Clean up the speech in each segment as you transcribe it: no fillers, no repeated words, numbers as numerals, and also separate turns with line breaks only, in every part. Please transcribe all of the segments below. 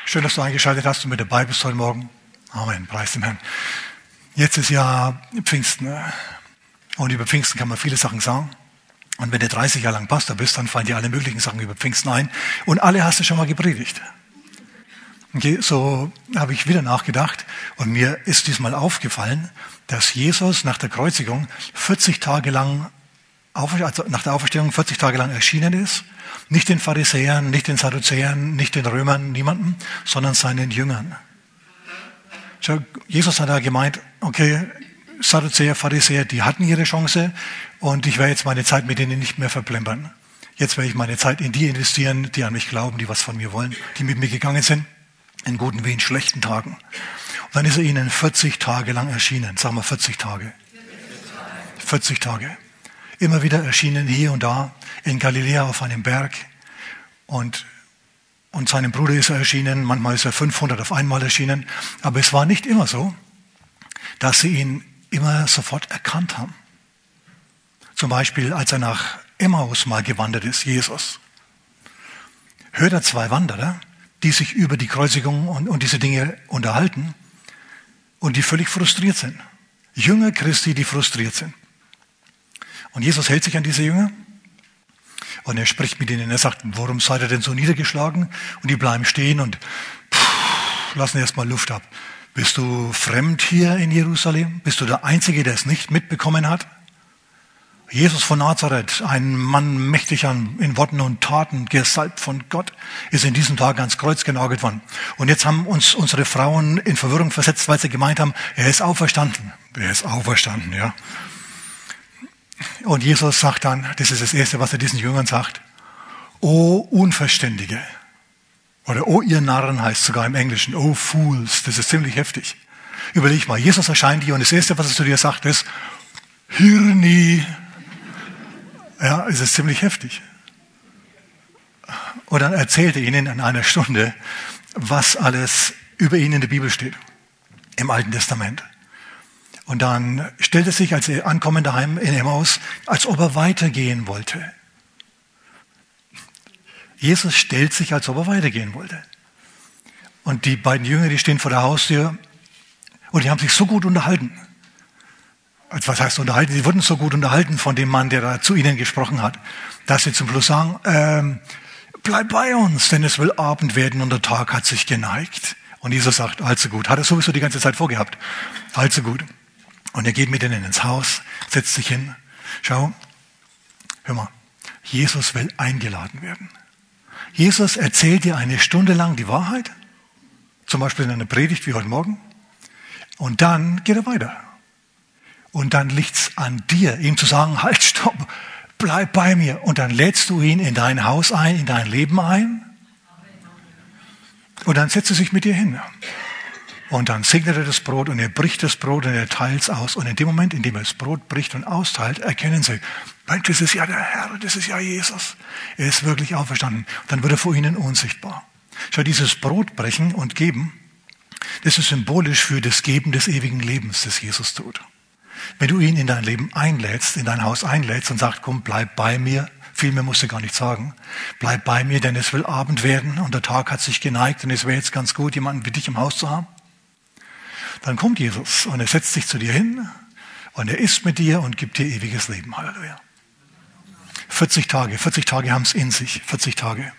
Schön, dass du eingeschaltet hast und mit dabei bist heute Morgen. Amen, preis dem Herrn. Jetzt ist ja Pfingsten. Und über Pfingsten kann man viele Sachen sagen. Und wenn du 30 Jahre lang Pastor bist, dann fallen dir alle möglichen Sachen über Pfingsten ein. Und alle hast du schon mal gepredigt. Okay, so habe ich wieder nachgedacht. Und mir ist diesmal aufgefallen, dass Jesus nach der Kreuzigung 40 Tage lang, also nach der Auferstehung 40 Tage lang erschienen ist. Nicht den Pharisäern, nicht den Sadduzäern, nicht den Römern, niemandem, sondern seinen Jüngern. Jesus hat da gemeint, okay, Sadduzäer, Pharisäer, die hatten ihre Chance und ich werde jetzt meine Zeit mit denen nicht mehr verplempern. Jetzt werde ich meine Zeit in die investieren, die an mich glauben, die was von mir wollen, die mit mir gegangen sind, in guten wie in schlechten Tagen. Und dann ist er ihnen 40 Tage lang erschienen. Sagen wir 40 Tage. 40 Tage. Immer wieder erschienen hier und da in Galiläa auf einem Berg und seinem Bruder ist er erschienen, manchmal ist er 500 auf einmal erschienen, aber es war nicht immer so, dass sie ihn immer sofort erkannt haben. Zum Beispiel, als er nach Emmaus mal gewandert ist, Jesus, hört er zwei Wanderer, die sich über die Kreuzigung und diese Dinge unterhalten und die völlig frustriert sind. Jünger Christi, die frustriert sind. Und Jesus hält sich an diese Jünger und er spricht mit ihnen. Er sagt, warum seid ihr denn so niedergeschlagen? Und die bleiben stehen und lassen erstmal Luft ab. Bist du fremd hier in Jerusalem? Bist du der Einzige, der es nicht mitbekommen hat? Jesus von Nazareth, ein Mann mächtig in Worten und Taten, gesalbt von Gott, ist in diesen Tagen ans Kreuz genagelt worden. Und jetzt haben uns unsere Frauen in Verwirrung versetzt, weil sie gemeint haben, er ist auferstanden. Er ist auferstanden, ja. Und Jesus sagt dann, das ist das Erste, was er diesen Jüngern sagt, O Unverständige. Oder O ihr Narren heißt sogar im Englischen, O Fools. Das ist ziemlich heftig. Überleg mal, Jesus erscheint dir und das Erste, was er zu dir sagt, ist, Hirni. Ja, es ist ziemlich heftig. Und dann erzählt er ihnen in einer Stunde, was alles über ihn in der Bibel steht, im Alten Testament. Und dann stellt es sich, als sie ankommen daheim in Emmaus, als ob er weitergehen wollte. Jesus stellt sich, als ob er weitergehen wollte. Und die beiden Jünger, die stehen vor der Haustür und die haben sich so gut unterhalten. Also was heißt unterhalten? Sie wurden so gut unterhalten von dem Mann, der da zu ihnen gesprochen hat, dass sie zum Schluss sagen, bleib bei uns, denn es will Abend werden und der Tag hat sich geneigt. Und Jesus sagt, allzu gut. Hat er sowieso die ganze Zeit vorgehabt. Allzu gut. Und er geht mit ihnen ins Haus, setzt sich hin. Schau, hör mal, Jesus will eingeladen werden. Jesus erzählt dir eine Stunde lang die Wahrheit, zum Beispiel in einer Predigt wie heute Morgen, und dann geht er weiter. Und dann liegt's an dir, ihm zu sagen, halt, stopp, bleib bei mir. Und dann lädst du ihn in dein Haus ein, in dein Leben ein. Und dann setzt er sich mit dir hin. Und dann segnet er das Brot und er bricht das Brot und er teilt es aus. Und in dem Moment, in dem er das Brot bricht und austeilt, erkennen sie, das ist ja der Herr, das ist ja Jesus. Er ist wirklich auferstanden. Und dann wird er vor ihnen unsichtbar. Schau, dieses Brotbrechen und Geben, das ist symbolisch für das Geben des ewigen Lebens, das Jesus tut. Wenn du ihn in dein Leben einlädst, in dein Haus einlädst und sagst, komm, bleib bei mir, viel mehr musst du gar nicht sagen, bleib bei mir, denn es will Abend werden und der Tag hat sich geneigt und es wäre jetzt ganz gut, jemanden wie dich im Haus zu haben. Dann kommt Jesus und er setzt sich zu dir hin und er isst mit dir und gibt dir ewiges Leben. Halleluja. 40 Tage haben es in sich, 40 Tage.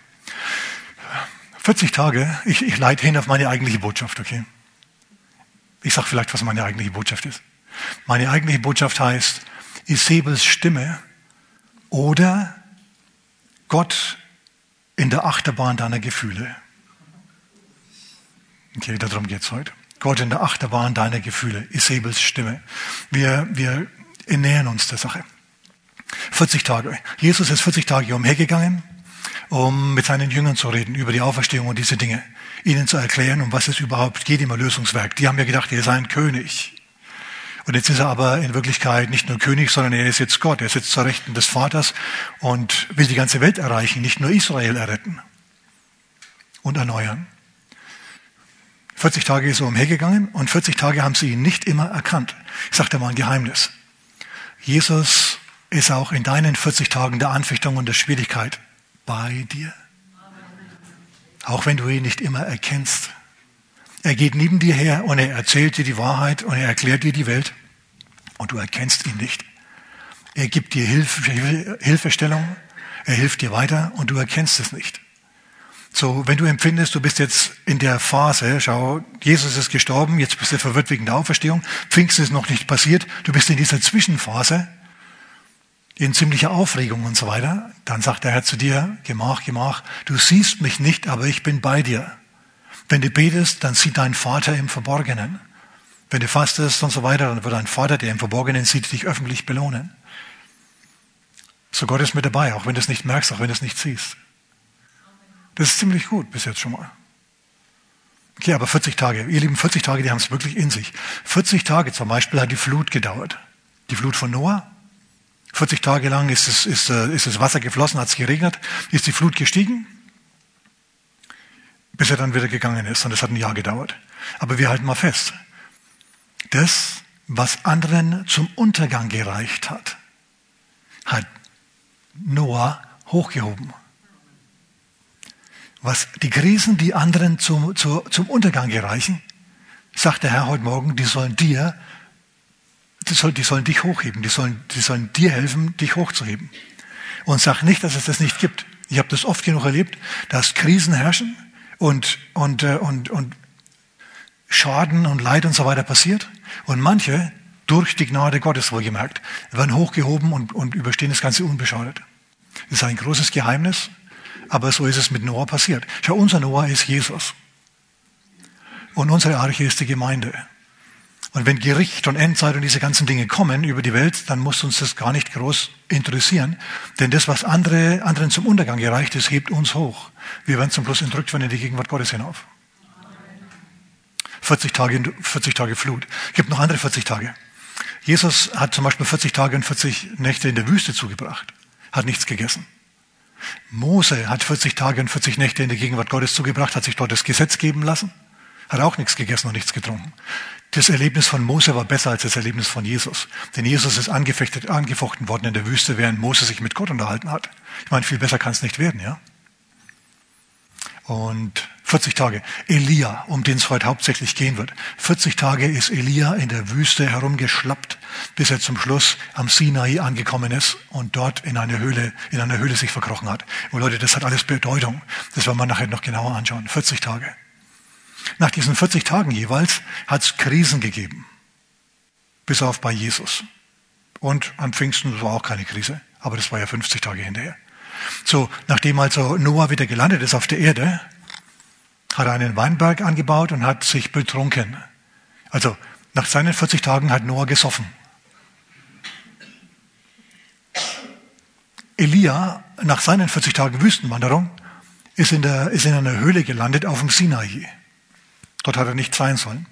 40 Tage, ich leite hin auf meine eigentliche Botschaft, okay? Ich sage vielleicht, was meine eigentliche Botschaft ist. Meine eigentliche Botschaft heißt, Isabels Stimme oder Gott in der Achterbahn deiner Gefühle. Okay, darum geht's heute. Gott in der Achterbahn deiner Gefühle, Isabels Stimme. Wir nähern uns der Sache. 40 Tage. Jesus ist 40 Tage umhergegangen, um mit seinen Jüngern zu reden über die Auferstehung und diese Dinge. Ihnen zu erklären, um was es überhaupt geht im Erlösungswerk. Die haben ja gedacht, er sei ein König. Und jetzt ist er aber in Wirklichkeit nicht nur König, sondern er ist jetzt Gott. Er sitzt zur Rechten des Vaters und will die ganze Welt erreichen, nicht nur Israel erretten und erneuern. 40 Tage ist er umhergegangen und 40 Tage haben sie ihn nicht immer erkannt. Ich sage dir mal ein Geheimnis. Jesus ist auch in deinen 40 Tagen der Anfechtung und der Schwierigkeit bei dir. auch wenn du ihn nicht immer erkennst. Er geht neben dir her und er erzählt dir die Wahrheit und er erklärt dir die Welt und du erkennst ihn nicht. Er gibt dir Hilfestellung, er hilft dir weiter und du erkennst es nicht. So, wenn du empfindest, du bist jetzt in der Phase, schau, Jesus ist gestorben, jetzt bist du verwirrt wegen der Auferstehung, Pfingsten ist noch nicht passiert, du bist in dieser Zwischenphase, in ziemlicher Aufregung und so weiter, dann sagt der Herr zu dir, Gemach, Gemach, du siehst mich nicht, aber ich bin bei dir. Wenn du betest, dann sieht dein Vater im Verborgenen. Wenn du fastest und so weiter, dann wird dein Vater, der im Verborgenen sieht, dich öffentlich belohnen. So Gott ist mit dabei, auch wenn du es nicht merkst, auch wenn du es nicht siehst. Das ist ziemlich gut bis jetzt schon mal. Okay, aber 40 Tage, ihr Lieben, 40 Tage, die haben es wirklich in sich. 40 Tage zum Beispiel hat die Flut gedauert. Die Flut von Noah. 40 Tage lang ist das Wasser geflossen, hat es geregnet, ist die Flut gestiegen, bis er dann wieder gegangen ist. Und das hat ein Jahr gedauert. Aber wir halten mal fest. Das, was anderen zum Untergang gereicht hat, hat Noah hochgehoben. Was die Krisen, die anderen zum Untergang gereichen, sagt der Herr heute Morgen, die sollen dich hochheben, die sollen dir helfen, dich hochzuheben. Und sag nicht, dass es das nicht gibt. Ich habe das oft genug erlebt, dass Krisen herrschen und Schaden und Leid und so weiter passiert. Und manche, durch die Gnade Gottes wohlgemerkt, werden hochgehoben und überstehen das Ganze unbeschadet. Das ist ein großes Geheimnis. Aber so ist es mit Noah passiert. Schau, unser Noah ist Jesus. Und unsere Arche ist die Gemeinde. Und wenn Gericht und Endzeit und diese ganzen Dinge kommen über die Welt, dann muss uns das gar nicht groß interessieren. Denn das, was anderen zum Untergang gereicht ist, hebt uns hoch. Wir werden zum Schluss entrückt werden in die Gegenwart Gottes hinauf. 40 Tage Flut. Es gibt noch andere 40 Tage. Jesus hat zum Beispiel 40 Tage und 40 Nächte in der Wüste zugebracht. Hat nichts gegessen. Mose hat 40 Tage und 40 Nächte in der Gegenwart Gottes zugebracht, hat sich dort das Gesetz geben lassen, hat auch nichts gegessen und nichts getrunken. Das Erlebnis von Mose war besser als das Erlebnis von Jesus. Denn Jesus ist angefochten worden in der Wüste, während Mose sich mit Gott unterhalten hat. Ich meine, viel besser kann es nicht werden, ja? Und 40 Tage. Elia, um den es heute hauptsächlich gehen wird. 40 Tage ist Elia in der Wüste herumgeschlappt, bis er zum Schluss am Sinai angekommen ist und dort in einer Höhle sich verkrochen hat. Und Leute, das hat alles Bedeutung. Das werden wir nachher noch genauer anschauen. 40 Tage. Nach diesen 40 Tagen jeweils hat es Krisen gegeben. Bis auf bei Jesus. Und am Pfingsten war auch keine Krise. Aber das war ja 50 Tage hinterher. So, nachdem also Noah wieder gelandet ist auf der Erde, hat er einen Weinberg angebaut und hat sich betrunken. Also, nach seinen 40 Tagen hat Noah gesoffen. Elia, nach seinen 40 Tagen Wüstenwanderung, ist in einer Höhle gelandet auf dem Sinai. Dort hat er nicht sein sollen.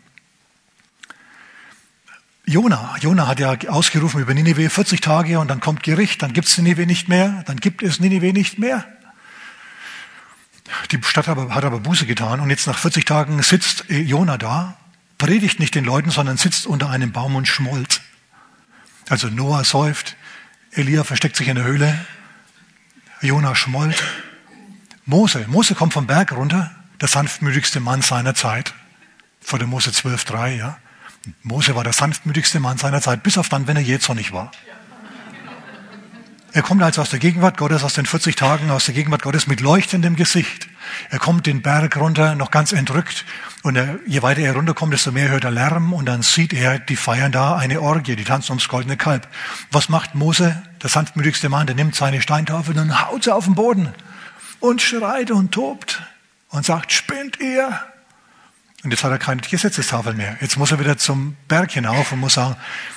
Jona hat ja ausgerufen über Ninive 40 Tage und dann kommt Gericht, dann gibt es Ninive nicht mehr, dann gibt es Ninive nicht mehr. Die Stadt hat aber Buße getan und jetzt nach 40 Tagen sitzt Jona da, predigt nicht den Leuten, sondern sitzt unter einem Baum und schmollt. Also Noah säuft, Elia versteckt sich in der Höhle, Jona schmollt. Mose kommt vom Berg runter, der sanftmütigste Mann seiner Zeit, vor dem Mose 12,3, ja. Mose war der sanftmütigste Mann seiner Zeit, bis auf dann, wenn er jähzornig war. Er kommt also aus der Gegenwart Gottes, aus den 40 Tagen, aus der Gegenwart Gottes mit leuchtendem Gesicht. Er kommt den Berg runter, noch ganz entrückt. Und je weiter er runterkommt, desto mehr hört er Lärm. Und dann sieht er, die feiern da eine Orgie, die tanzen ums goldene Kalb. Was macht Mose, der sanftmütigste Mann? Der nimmt seine Steintafel und haut sie auf den Boden. Und schreit und tobt. Und sagt, spinnt ihr? Und jetzt hat er keine Gesetzestafel mehr. Jetzt muss er wieder zum Berg hinauf und muss sagen,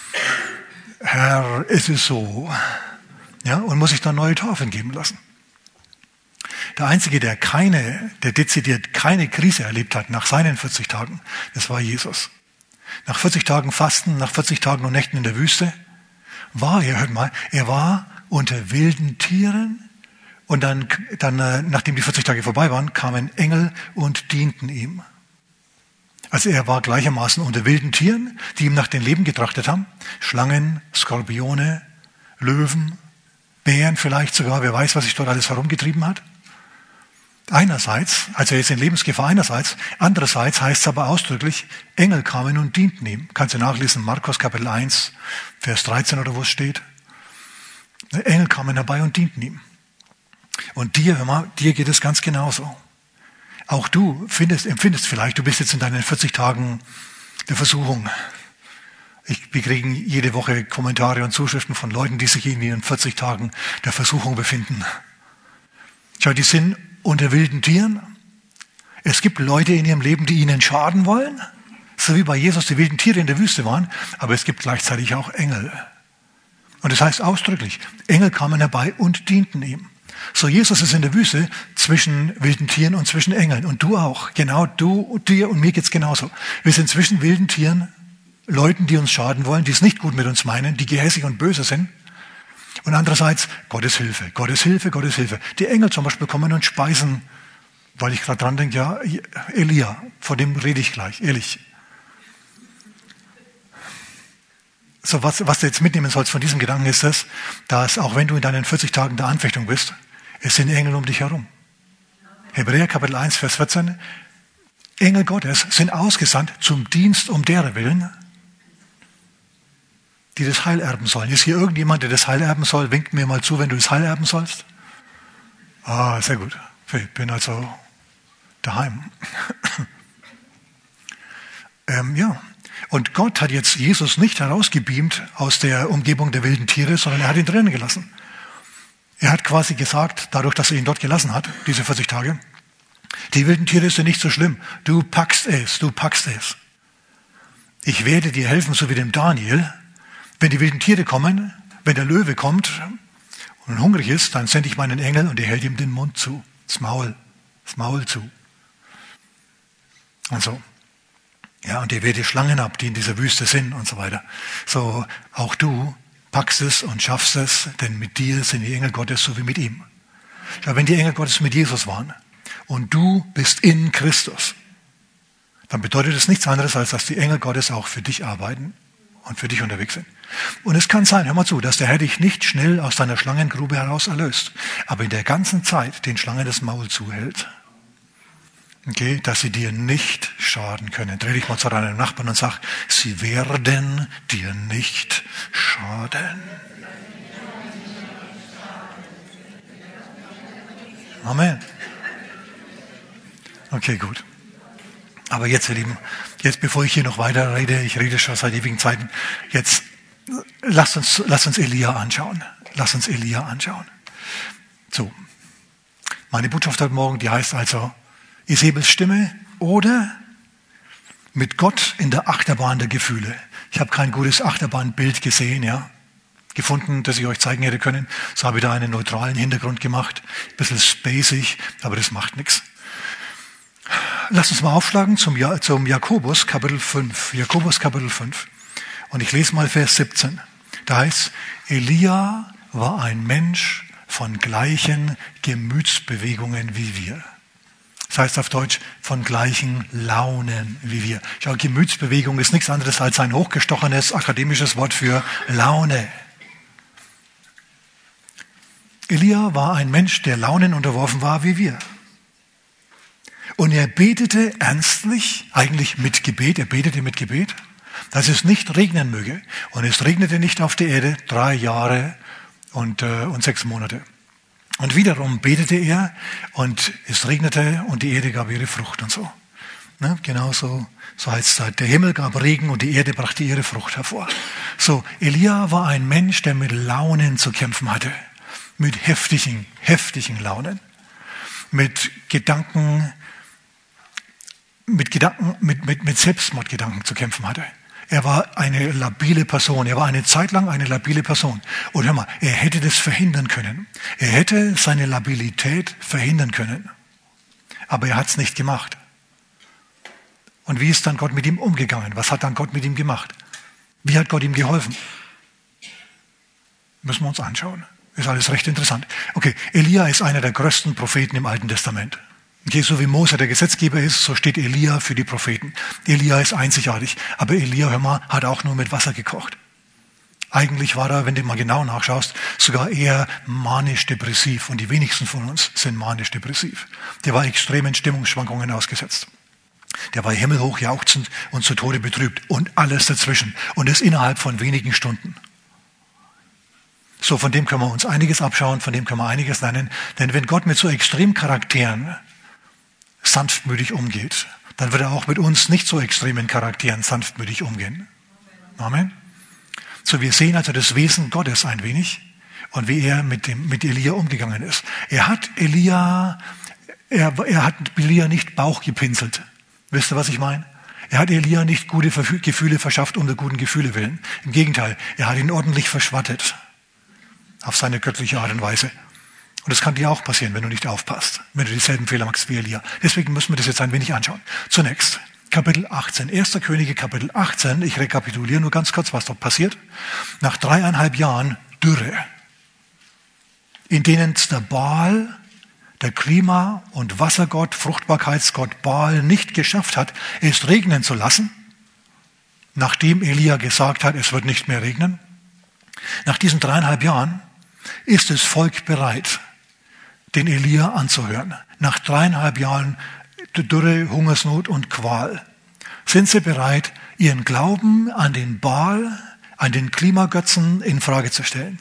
Herr, ist es so? Ja, und muss sich dann neue Tafeln geben lassen. Der Einzige, der dezidiert keine Krise erlebt hat nach seinen 40 Tagen, das war Jesus. Nach 40 Tagen Fasten, nach 40 Tagen und Nächten in der Wüste er war unter wilden Tieren und dann, nachdem die 40 Tage vorbei waren, kamen Engel und dienten ihm. Also er war gleichermaßen unter wilden Tieren, die ihm nach dem Leben getrachtet haben. Schlangen, Skorpione, Löwen, Bären vielleicht sogar. Wer weiß, was sich dort alles herumgetrieben hat. Einerseits, also er ist in Lebensgefahr einerseits, andererseits heißt es aber ausdrücklich, Engel kamen und dienten ihm. Kannst du nachlesen, Markus Kapitel 1, Vers 13 oder wo es steht. Engel kamen herbei und dienten ihm. Und dir, hör mal, dir geht es ganz genauso. Auch du empfindest vielleicht, du bist jetzt in deinen 40 Tagen der Versuchung. Wir kriegen jede Woche Kommentare und Zuschriften von Leuten, die sich in ihren 40 Tagen der Versuchung befinden. Schau, die sind unter wilden Tieren. Es gibt Leute in ihrem Leben, die ihnen schaden wollen, so wie bei Jesus die wilden Tiere in der Wüste waren, aber es gibt gleichzeitig auch Engel. Und das heißt ausdrücklich, Engel kamen herbei und dienten ihm. So, Jesus ist in der Wüste zwischen wilden Tieren und zwischen Engeln. Und du auch. Genau, dir und mir geht's genauso. Wir sind zwischen wilden Tieren, Leuten, die uns schaden wollen, die es nicht gut mit uns meinen, die gehässig und böse sind. Und andererseits Gottes Hilfe, Gottes Hilfe, Gottes Hilfe. Die Engel zum Beispiel kommen und speisen, weil ich gerade dran denke, ja, Elia, vor dem rede ich gleich, ehrlich. So, was du jetzt mitnehmen sollst von diesem Gedanken ist es, dass auch wenn du in deinen 40 Tagen der Anfechtung bist, es sind Engel um dich herum. Hebräer Kapitel 1, Vers 14. Engel Gottes sind ausgesandt zum Dienst um deren Willen, die das Heil erben sollen. Ist hier irgendjemand, der das Heil erben soll? Wink mir mal zu, wenn du das Heil erben sollst. Ah, sehr gut. Ich bin also daheim. Ja. Und Gott hat jetzt Jesus nicht herausgebeamt aus der Umgebung der wilden Tiere, sondern er hat ihn drinnen gelassen. Er hat quasi gesagt, dadurch, dass er ihn dort gelassen hat, diese 40 Tage, die wilden Tiere sind nicht so schlimm. Du packst es, du packst es. Ich werde dir helfen, so wie dem Daniel. Wenn die wilden Tiere kommen, wenn der Löwe kommt und hungrig ist, dann sende ich meinen Engel und er hält ihm den Mund zu, das Maul zu. Und so. Ja, und er wehrt die Schlangen ab, die in dieser Wüste sind und so weiter. So, auch du packst es und schaffst es, denn mit dir sind die Engel Gottes so wie mit ihm. Ja, wenn die Engel Gottes mit Jesus waren und du bist in Christus, dann bedeutet das nichts anderes, als dass die Engel Gottes auch für dich arbeiten und für dich unterwegs sind. Und es kann sein, hör mal zu, dass der Herr dich nicht schnell aus deiner Schlangengrube heraus erlöst, aber in der ganzen Zeit den Schlangen das Maul zuhält. Okay, dass sie dir nicht schaden können. Dreh dich mal zu deinem Nachbarn und sag, sie werden dir nicht schaden. Amen. Okay, gut. Aber jetzt, ihr Lieben, jetzt bevor ich hier noch weiter rede, ich rede schon seit ewigen Zeiten, jetzt lasst uns Elia anschauen. Lasst uns Elia anschauen. So, meine Botschaft heute Morgen, die heißt also, Isabels Stimme oder mit Gott in der Achterbahn der Gefühle. Ich habe kein gutes Achterbahnbild gesehen, ja, gefunden, das ich euch zeigen hätte können. So habe ich da einen neutralen Hintergrund gemacht, ein bisschen spacig, aber das macht nichts. Lasst uns mal aufschlagen zum Jakobus Kapitel 5. Jakobus Kapitel 5. Und ich lese mal Vers 17. Da heißt, Elia war ein Mensch von gleichen Gemütsbewegungen wie wir. Das heißt auf Deutsch, von gleichen Launen wie wir. Schau, Gemütsbewegung ist nichts anderes als ein hochgestochenes akademisches Wort für Laune. Elia war ein Mensch, der Launen unterworfen war wie wir. Und er betete ernstlich, eigentlich mit Gebet, er betete mit Gebet, dass es nicht regnen möge. Und es regnete nicht auf der Erde 3 Jahre und 6 Monate. Und wiederum betete er und es regnete und die Erde gab ihre Frucht und so. Ne? Genauso, so heißt es, der Himmel gab Regen und die Erde brachte ihre Frucht hervor. So, Elia war ein Mensch, der mit Launen zu kämpfen hatte. Mit heftigen Launen. Mit Selbstmordgedanken zu kämpfen hatte. Er war eine labile Person. Er war eine Zeit lang eine labile Person. Und hör mal, er hätte das verhindern können. Er hätte seine Labilität verhindern können. Aber er hat es nicht gemacht. Und wie ist dann Gott mit ihm umgegangen? Was hat dann Gott mit ihm gemacht? Wie hat Gott ihm geholfen? Müssen wir uns anschauen. Ist alles recht interessant. Okay, Elia ist einer der größten Propheten im Alten Testament. Okay, so wie Mose der Gesetzgeber ist, so steht Elia für die Propheten. Elia ist einzigartig. Aber Elia, hör mal, hat auch nur mit Wasser gekocht. Eigentlich war er, wenn du mal genau nachschaust, sogar eher manisch-depressiv. Und die wenigsten von uns sind manisch-depressiv. Der war extremen Stimmungsschwankungen ausgesetzt. Der war himmelhoch jauchzend und zu Tode betrübt. Und alles dazwischen. Und das innerhalb von wenigen Stunden. So, von dem können wir uns einiges abschauen, von dem können wir einiges lernen. Denn wenn Gott mit so Extremcharakteren sanftmütig umgeht, dann wird er auch mit uns nicht so extremen Charakteren sanftmütig umgehen. Amen. So, wir sehen also das Wesen Gottes ein wenig und wie er mit Elia umgegangen ist. Er hat Elia nicht Bauch gepinselt. Wisst ihr, was ich meine? Er hat Elia nicht gute Gefühle verschafft um der guten Gefühle willen. Im Gegenteil, er hat ihn ordentlich verschwattet. Auf seine göttliche Art und Weise. Und das kann dir auch passieren, wenn du nicht aufpasst. Wenn du dieselben Fehler machst wie Elia. Deswegen müssen wir das jetzt ein wenig anschauen. Zunächst. Kapitel 18, 1. Könige, Kapitel 18. Ich rekapituliere nur ganz kurz, was dort passiert. Nach 3,5 Jahren Dürre, in denen der Baal, der Klima- und Wassergott, Fruchtbarkeitsgott Baal nicht geschafft hat, es regnen zu lassen, nachdem Elia gesagt hat, es wird nicht mehr regnen. Nach diesen 3,5 Jahren ist das Volk bereit, den Elia anzuhören. Nach 3,5 Jahren Dürre, Hungersnot und Qual sind sie bereit, ihren Glauben an den Baal, an den Klimagötzen in Frage zu stellen.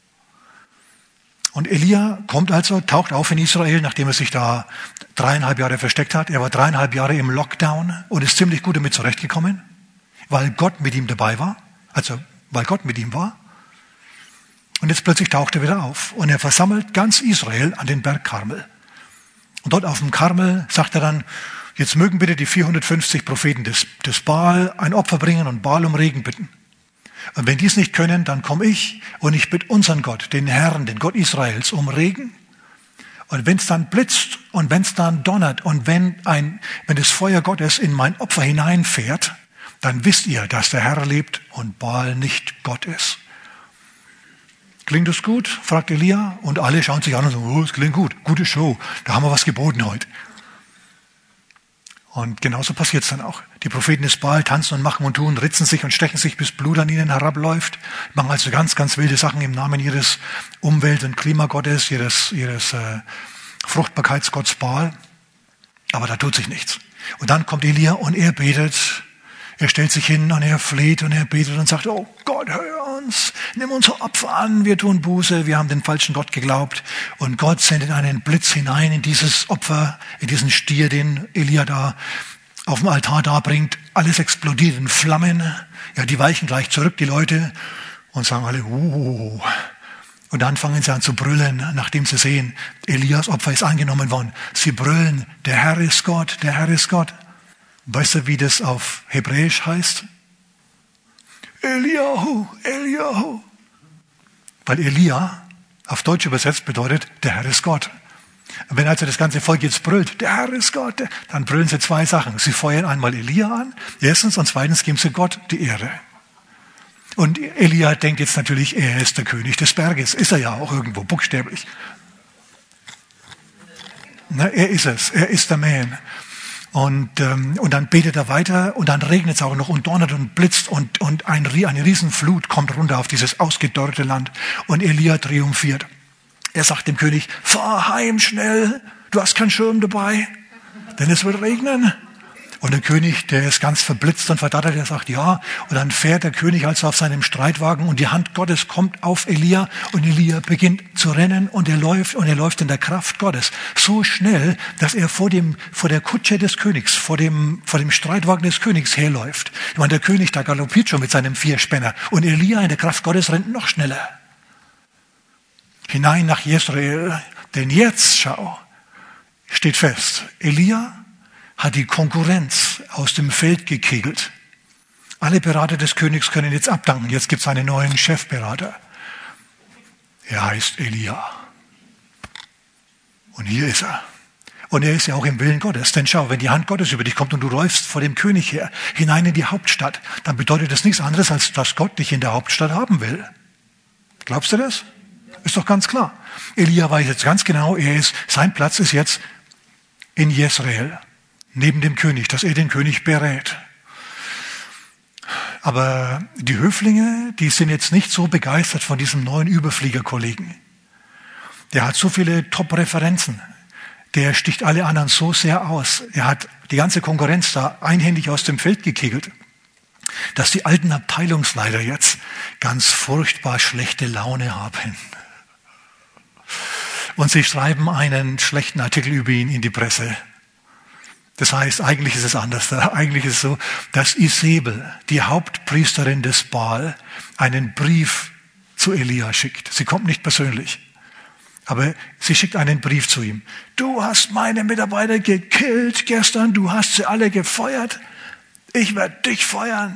Und Elia taucht auf in Israel, nachdem er sich da 3,5 Jahre versteckt hat. Er war 3,5 Jahre im Lockdown und ist ziemlich gut damit zurechtgekommen, weil Gott mit ihm dabei war, also weil Gott mit ihm war. Und jetzt plötzlich taucht er wieder auf und er versammelt ganz Israel an den Berg Karmel. Und dort auf dem Karmel sagt er dann, jetzt mögen bitte die 450 Propheten des Baal ein Opfer bringen und Baal um Regen bitten. Und wenn die es nicht können, dann komme ich und ich bitte unseren Gott, den Herrn, den Gott Israels, um Regen. Und wenn es dann blitzt und wenn es dann donnert und wenn das Feuer Gottes in mein Opfer hineinfährt, dann wisst ihr, dass der Herr lebt und Baal nicht Gott ist. Klingt das gut? Fragt Elia. Und alle schauen sich an und sagen, oh, es klingt gut. Gute Show. Da haben wir was geboten heute. Und genauso passiert es dann auch. Die Propheten des Baal tanzen und machen und tun, ritzen sich und stechen sich, bis Blut an ihnen herabläuft. Machen also ganz, ganz wilde Sachen im Namen ihres Umwelt- und Klimagottes, ihres Fruchtbarkeitsgotts Baal. Aber da tut sich nichts. Und dann kommt Elia und er betet. Er stellt sich hin und er fleht und er betet und sagt, oh Gott, hör uns, nimm unser Opfer an, wir tun Buße, wir haben den falschen Gott geglaubt. Und Gott sendet einen Blitz hinein in dieses Opfer, in diesen Stier, den Elia da auf dem Altar darbringt. Alles explodiert in Flammen. Ja, die weichen gleich zurück, die Leute, und sagen alle, Und dann fangen sie an zu brüllen, nachdem sie sehen, Elias Opfer ist angenommen worden. Sie brüllen, der Herr ist Gott, der Herr ist Gott. Weißt du, wie das auf Hebräisch heißt? Eliyahu, Eliyahu. Weil Elia auf Deutsch übersetzt bedeutet, der Herr ist Gott. Und wenn also das ganze Volk jetzt brüllt, der Herr ist Gott, dann brüllen sie 2 Sachen. Sie feuern einmal Elia an, erstens, und zweitens geben sie Gott die Ehre. Und Elia denkt jetzt natürlich, er ist der König des Berges. Ist er ja auch irgendwo, buchstäblich. Na, er ist es, er ist der Man. Und dann betet er weiter und dann regnet es auch noch und donnert und blitzt und eine Riesenflut kommt runter auf dieses ausgedörrte Land. Und Elia triumphiert. Er sagt dem König, fahr heim schnell, du hast keinen Schirm dabei, denn es wird regnen. Und der König, der ist ganz verblitzt und verdattert, der sagt ja. Und dann fährt der König also auf seinem Streitwagen und die Hand Gottes kommt auf Elia und Elia beginnt zu rennen und er läuft in der Kraft Gottes. So schnell, dass er vor der Kutsche des Königs, vor dem Streitwagen des Königs herläuft. Ich meine, der König, da galoppiert schon mit seinem 4-Spänner und Elia in der Kraft Gottes rennt noch schneller. Hinein nach Jezreel, denn jetzt, schau, steht fest, Elia hat die Konkurrenz aus dem Feld gekegelt. Alle Berater des Königs können jetzt abdanken. Jetzt gibt es einen neuen Chefberater. Er heißt Elia. Und hier ist er. Und er ist ja auch im Willen Gottes. Denn schau, wenn die Hand Gottes über dich kommt und du läufst vor dem König her, hinein in die Hauptstadt, dann bedeutet das nichts anderes, als dass Gott dich in der Hauptstadt haben will. Glaubst du das? Ist doch ganz klar. Elia weiß jetzt ganz genau, sein Platz ist jetzt in Jezreel. Neben dem König, dass er den König berät. Aber die Höflinge, die sind jetzt nicht so begeistert von diesem neuen Überfliegerkollegen. Der hat so viele Top-Referenzen. Der sticht alle anderen so sehr aus. Er hat die ganze Konkurrenz da einhändig aus dem Feld gekegelt, dass die alten Abteilungsleiter jetzt ganz furchtbar schlechte Laune haben. Und sie schreiben einen schlechten Artikel über ihn in die Presse. Das heißt, eigentlich ist es anders. Eigentlich ist es so, dass Isabel, die Hauptpriesterin des Baal, einen Brief zu Elia schickt. Sie kommt nicht persönlich, aber sie schickt einen Brief zu ihm. Du hast meine Mitarbeiter gekillt gestern, du hast sie alle gefeuert. Ich werde dich feuern.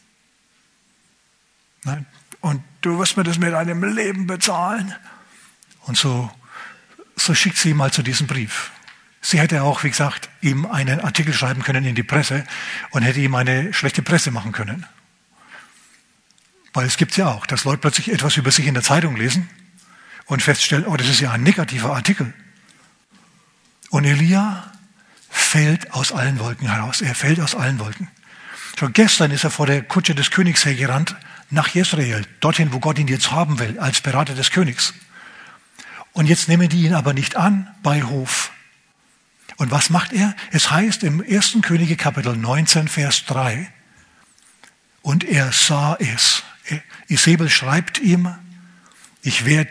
Nein. Und du wirst mir das mit deinem Leben bezahlen. Und so schickt sie ihm also diesen Brief. Sie hätte auch, wie gesagt, ihm einen Artikel schreiben können in die Presse und hätte ihm eine schlechte Presse machen können. Weil es gibt ja auch, dass Leute plötzlich etwas über sich in der Zeitung lesen und feststellen, oh, das ist ja ein negativer Artikel. Und Elia fällt aus allen Wolken heraus. Er fällt aus allen Wolken. Schon gestern ist er vor der Kutsche des Königs hergerannt nach Jezreel, dorthin, wo Gott ihn jetzt haben will, als Berater des Königs. Und jetzt nehmen die ihn aber nicht an bei Hof. Und was macht er? Es heißt im 1. Könige Kapitel 19, Vers 3, und er sah es. Isabel schreibt ihm, ich werde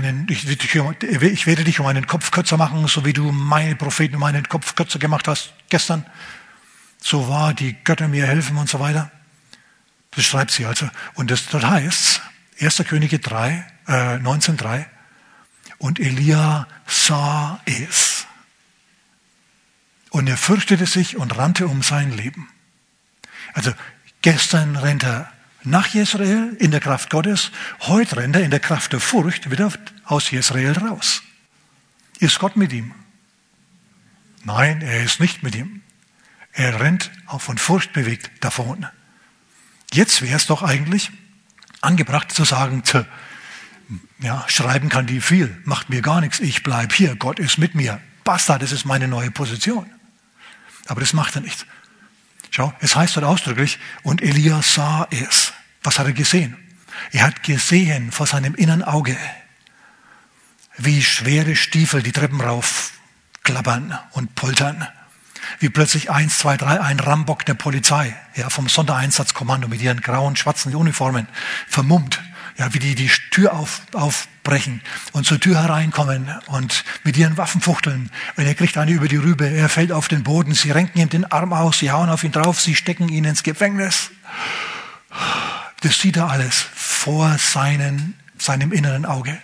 dich um einen Kopf kürzer machen, so wie du meine Propheten um einen Kopf kürzer gemacht hast gestern. So wahr die Götter mir helfen und so weiter. Das schreibt sie also. Und dort heißt es, 1. Könige 19, 3, und Elia sah es. Und er fürchtete sich und rannte um sein Leben. Also gestern rennt er nach Jezreel in der Kraft Gottes, heute rennt er in der Kraft der Furcht wieder aus Jezreel raus. Ist Gott mit ihm? Nein, er ist nicht mit ihm. Er rennt auch von Furcht bewegt davon. Jetzt wäre es doch eigentlich angebracht zu sagen, ja, schreiben kann die viel, macht mir gar nichts, ich bleib hier, Gott ist mit mir. Basta, das ist meine neue Position. Aber das macht er nicht. Schau, es heißt dort ausdrücklich, und Elia sah es. Was hat er gesehen? Er hat gesehen vor seinem inneren Auge, wie schwere Stiefel die Treppen rauf klappern und poltern. Wie plötzlich 1, 2, 3 ein Rambock der Polizei, ja, vom Sondereinsatzkommando mit ihren grauen, schwarzen Uniformen, vermummt, ja, wie die Tür aufbrechen und zur Tür hereinkommen und mit ihren Waffen fuchteln. Und er kriegt eine über die Rübe, er fällt auf den Boden, sie renken ihm den Arm aus, sie hauen auf ihn drauf, sie stecken ihn ins Gefängnis. Das sieht er alles vor seinem inneren Auge.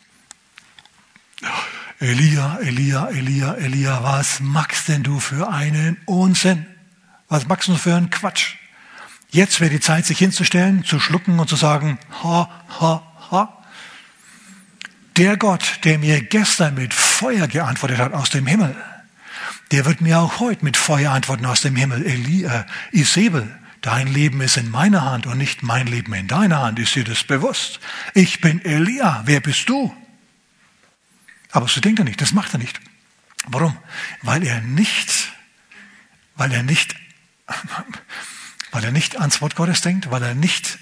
Elia, Elia, Elia, Elia, was machst denn du für einen Unsinn? Was machst du für einen Quatsch? Jetzt wäre die Zeit, sich hinzustellen, zu schlucken und zu sagen, ha, ha, ha. Der Gott, der mir gestern mit Feuer geantwortet hat aus dem Himmel, der wird mir auch heute mit Feuer antworten aus dem Himmel. Isabel, dein Leben ist in meiner Hand und nicht mein Leben in deiner Hand. Ist dir das bewusst? Ich bin Elia. Wer bist du? Aber so denkt er nicht. Das macht er nicht. Warum? Weil er nicht ans Wort Gottes denkt, weil er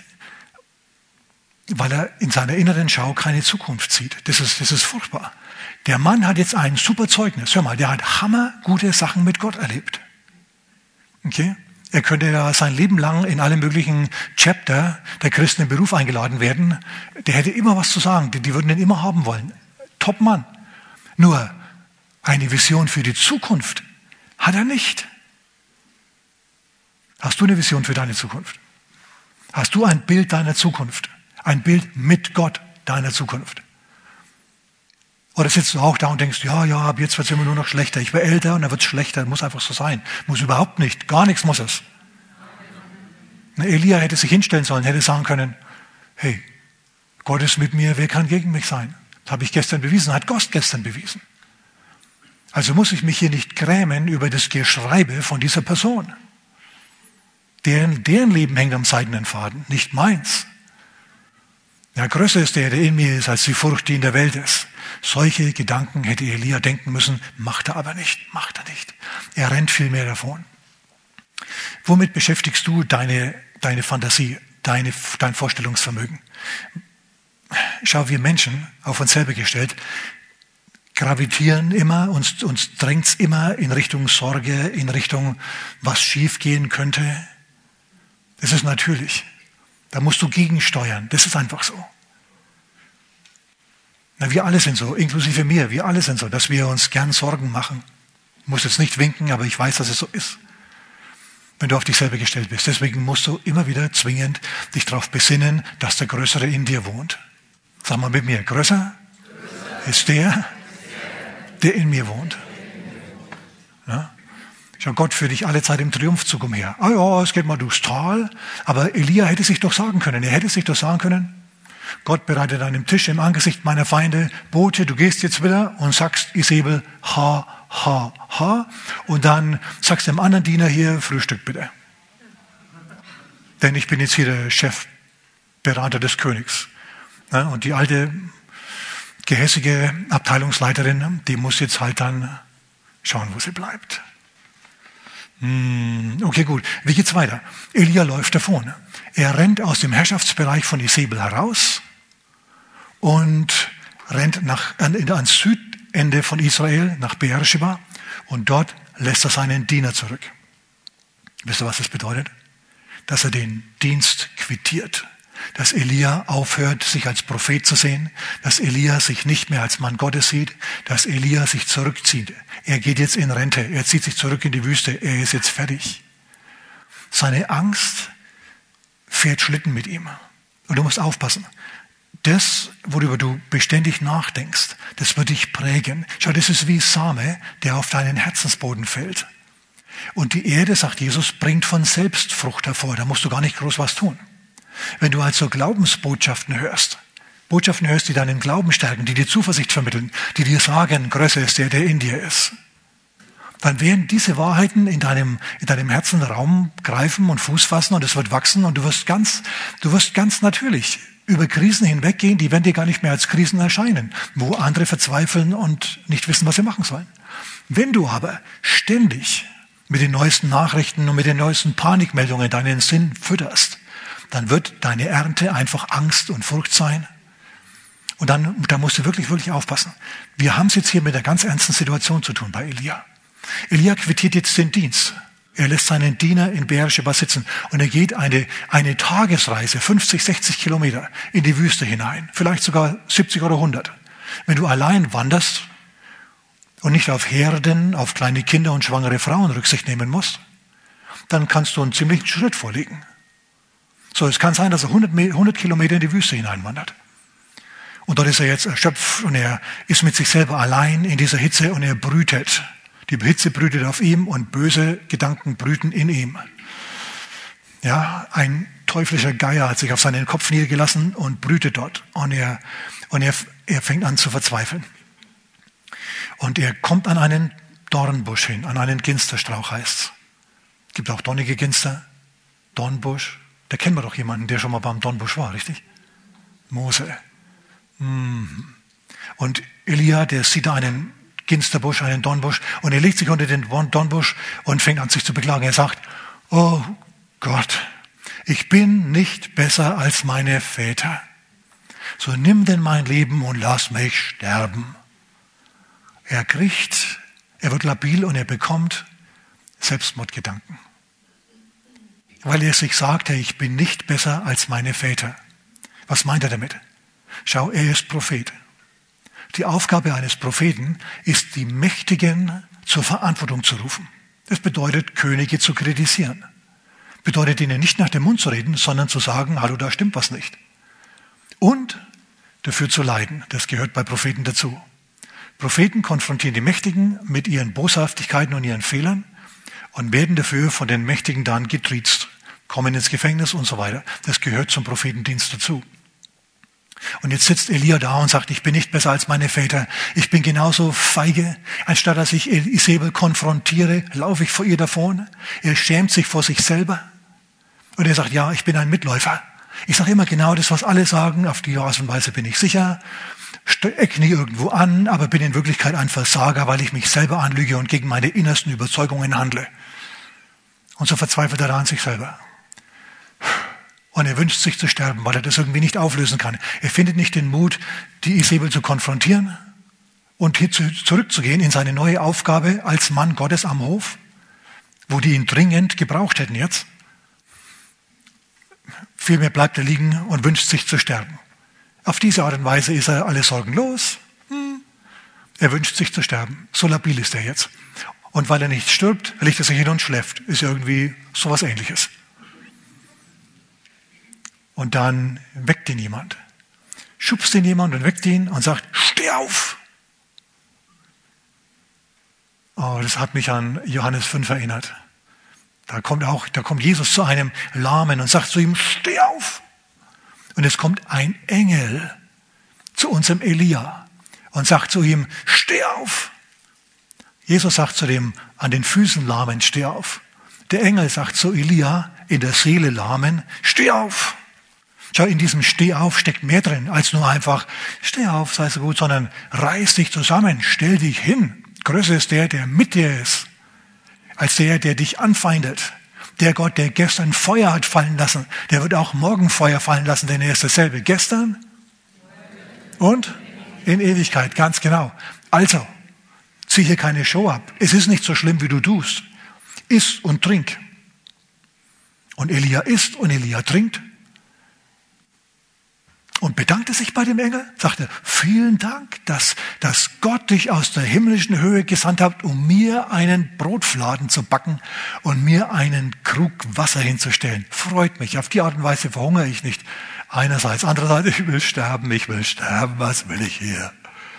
in seiner inneren Schau keine Zukunft sieht. Das ist furchtbar. Der Mann hat jetzt ein super Zeugnis. Hör mal, der hat hammergute Sachen mit Gott erlebt. Okay? Er könnte ja sein Leben lang in alle möglichen Chapter der Christen im Beruf eingeladen werden. Der hätte immer was zu sagen. Die würden ihn immer haben wollen. Top Mann. Nur eine Vision für die Zukunft hat er nicht. Hast du eine Vision für deine Zukunft? Hast du ein Bild deiner Zukunft? Ein Bild mit Gott deiner Zukunft? Oder sitzt du auch da und denkst, ja, ab jetzt wird es immer nur noch schlechter. Ich werde älter und dann wird es schlechter. Muss einfach so sein. Muss überhaupt nicht. Gar nichts muss es. Elia hätte sich hinstellen sollen, hätte sagen können, hey, Gott ist mit mir, wer kann gegen mich sein? Das habe ich gestern bewiesen, hat Gott gestern bewiesen. Also muss ich mich hier nicht grämen über das Geschreibe von dieser Person. Deren Leben hängt am seidenen Faden, nicht meins. Ja, größer ist der in mir ist, als die Furcht, die in der Welt ist. Solche Gedanken hätte Elia denken müssen, macht er aber nicht, macht er nicht. Er rennt viel mehr davon. Womit beschäftigst du deine deine Fantasie, dein Vorstellungsvermögen. Schau, wir Menschen, auf uns selber gestellt, gravitieren immer, uns drängt's immer in Richtung Sorge, in Richtung, was schief gehen könnte. Das ist natürlich. Da musst du gegensteuern. Das ist einfach so. Na, wir alle sind so, inklusive mir, wir alle sind so, dass wir uns gern Sorgen machen. Ich muss jetzt nicht winken, aber ich weiß, dass es so ist. Wenn du auf dich selber gestellt bist. Deswegen musst du immer wieder zwingend dich darauf besinnen, dass der Größere in dir wohnt. Sag mal mit mir, größer ist der in mir wohnt. Ja? Schau, Gott führt dich alle Zeit im Triumphzug umher. Ah ja, es geht mal durchs Tal. Aber Elia hätte sich doch sagen können, Gott bereitet einen Tisch im Angesicht meiner Feinde. Bote, du gehst jetzt wieder und sagst Isabel, ha, ha, ha. Und dann sagst dem anderen Diener hier, Frühstück bitte. Denn ich bin jetzt hier der Chefberater des Königs. Ja, und die alte, gehässige Abteilungsleiterin, die muss jetzt halt dann schauen, wo sie bleibt. Okay, gut. Wie geht's weiter? Elia läuft davon. Er rennt aus dem Herrschaftsbereich von Isabel heraus und rennt ans Südende von Israel, nach Beersheba, und dort lässt er seinen Diener zurück. Wisst ihr, was das bedeutet? Dass er den Dienst quittiert. Dass Elia aufhört, sich als Prophet zu sehen, dass Elia sich nicht mehr als Mann Gottes sieht, dass Elia sich zurückzieht. Er geht jetzt in Rente, er zieht sich zurück in die Wüste, er ist jetzt fertig. Seine Angst fährt Schlitten mit ihm. Und du musst aufpassen. Das, worüber du beständig nachdenkst, das wird dich prägen. Schau, das ist wie Same, der auf deinen Herzensboden fällt. Und die Erde, sagt Jesus, bringt von selbst Frucht hervor. Da musst du gar nicht groß was tun. Wenn du also Glaubensbotschaften hörst, die deinen Glauben stärken, die dir Zuversicht vermitteln, die dir sagen, größer ist der in dir ist, dann werden diese Wahrheiten in deinem Herzen Raum greifen und Fuß fassen und es wird wachsen und du wirst ganz natürlich über Krisen hinweggehen, die werden dir gar nicht mehr als Krisen erscheinen, wo andere verzweifeln und nicht wissen, was sie machen sollen. Wenn du aber ständig mit den neuesten Nachrichten und mit den neuesten Panikmeldungen deinen Sinn fütterst, dann wird deine Ernte einfach Angst und Furcht sein. Und da musst du wirklich, wirklich aufpassen. Wir haben es jetzt hier mit einer ganz ernsten Situation zu tun bei Elia. Elia quittiert jetzt den Dienst. Er lässt seinen Diener in Beersheba sitzen und er geht eine Tagesreise, 50, 60 Kilometer in die Wüste hinein, vielleicht sogar 70 oder 100. Wenn du allein wanderst und nicht auf Herden, auf kleine Kinder und schwangere Frauen Rücksicht nehmen musst, dann kannst du einen ziemlichen Schritt vorlegen. So, es kann sein, dass er 100 Kilometer in die Wüste hineinwandert. Und dort ist er jetzt erschöpft und er ist mit sich selber allein in dieser Hitze und er brütet. Die Hitze brütet auf ihm und böse Gedanken brüten in ihm. Ja, ein teuflischer Geier hat sich auf seinen Kopf niedergelassen und brütet dort. Und er fängt an zu verzweifeln. Und er kommt an einen Dornbusch hin, an einen Ginsterstrauch heißt's. Es gibt auch dornige Ginster, Dornbusch. Da kennen wir doch jemanden, der schon mal beim Dornbusch war, richtig? Mose. Und Elia, der sieht da einen Ginsterbusch, einen Dornbusch, und er legt sich unter den Dornbusch und fängt an, sich zu beklagen. Er sagt, oh Gott, ich bin nicht besser als meine Väter. So nimm denn mein Leben und lass mich sterben. Er wird labil und er bekommt Selbstmordgedanken. Weil er sich sagt, hey, ich bin nicht besser als meine Väter. Was meint er damit? Schau, er ist Prophet. Die Aufgabe eines Propheten ist, die Mächtigen zur Verantwortung zu rufen. Das bedeutet, Könige zu kritisieren. Bedeutet ihnen nicht nach dem Mund zu reden, sondern zu sagen, hallo, da stimmt was nicht. Und dafür zu leiden. Das gehört bei Propheten dazu. Propheten konfrontieren die Mächtigen mit ihren Boshaftigkeiten und ihren Fehlern und werden dafür von den Mächtigen dann getriezt, kommen ins Gefängnis und so weiter. Das gehört zum Prophetendienst dazu. Und jetzt sitzt Elia da und sagt, ich bin nicht besser als meine Väter. Ich bin genauso feige. Anstatt dass ich Isabel konfrontiere, laufe ich vor ihr davon. Er schämt sich vor sich selber. Und er sagt, ja, ich bin ein Mitläufer. Ich sage immer genau das, was alle sagen. Auf die Art und Weise bin ich sicher. Eckne irgendwo an, aber bin in Wirklichkeit ein Versager, weil ich mich selber anlüge und gegen meine innersten Überzeugungen handle. Und so verzweifelt er da an sich selber. Und er wünscht sich zu sterben, weil er das irgendwie nicht auflösen kann. Er findet nicht den Mut, die Isabel zu konfrontieren und hier zurückzugehen in seine neue Aufgabe als Mann Gottes am Hof, wo die ihn dringend gebraucht hätten jetzt. Vielmehr bleibt er liegen und wünscht sich zu sterben. Auf diese Art und Weise ist er alle Sorgen los. Er wünscht sich zu sterben. So labil ist er jetzt. Und weil er nicht stirbt, legt er sich hin und schläft. Ist irgendwie sowas Ähnliches. Und dann weckt ihn jemand. Schubst ihn jemand und weckt ihn und sagt, steh auf! Oh, das hat mich an Johannes 5 erinnert. Da kommt Jesus zu einem Lahmen und sagt zu ihm, steh auf! Und es kommt ein Engel zu unserem Elia und sagt zu ihm, steh auf! Jesus sagt zu dem an den Füßen Lahmen, steh auf. Der Engel sagt zu Elia, in der Seele Lahmen, steh auf! Schau, in diesem Steh auf steckt mehr drin, als nur einfach, steh auf, sei so gut, sondern reiß dich zusammen, stell dich hin. Größer ist der mit dir ist, als der dich anfeindet. Der Gott, der gestern Feuer hat fallen lassen, der wird auch morgen Feuer fallen lassen, denn er ist dasselbe. Gestern und in Ewigkeit, ganz genau. Also, zieh hier keine Show ab. Es ist nicht so schlimm, wie du tust. Iss und trink. Und Elia isst und Elia trinkt. Und bedankte sich bei dem Engel, sagte, vielen Dank, dass Gott dich aus der himmlischen Höhe gesandt hat, um mir einen Brotfladen zu backen und mir einen Krug Wasser hinzustellen. Freut mich, auf die Art und Weise verhungere ich nicht. Einerseits, andererseits, ich will sterben, was will ich hier?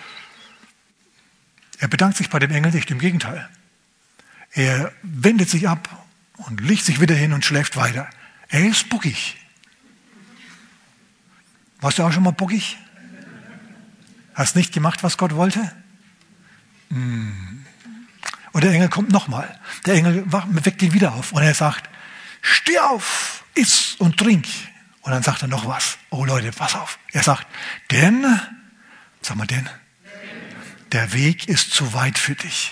Er bedankt sich bei dem Engel nicht, im Gegenteil. Er wendet sich ab und legt sich wieder hin und schläft weiter. Er ist buckig. Warst du auch schon mal bockig? Hast nicht gemacht, was Gott wollte? Und der Engel kommt nochmal. Der Engel weckt ihn wieder auf und er sagt, steh auf, iss und trink. Und dann sagt er noch was. Oh Leute, pass auf. Er sagt, denn, der Weg ist zu weit für dich.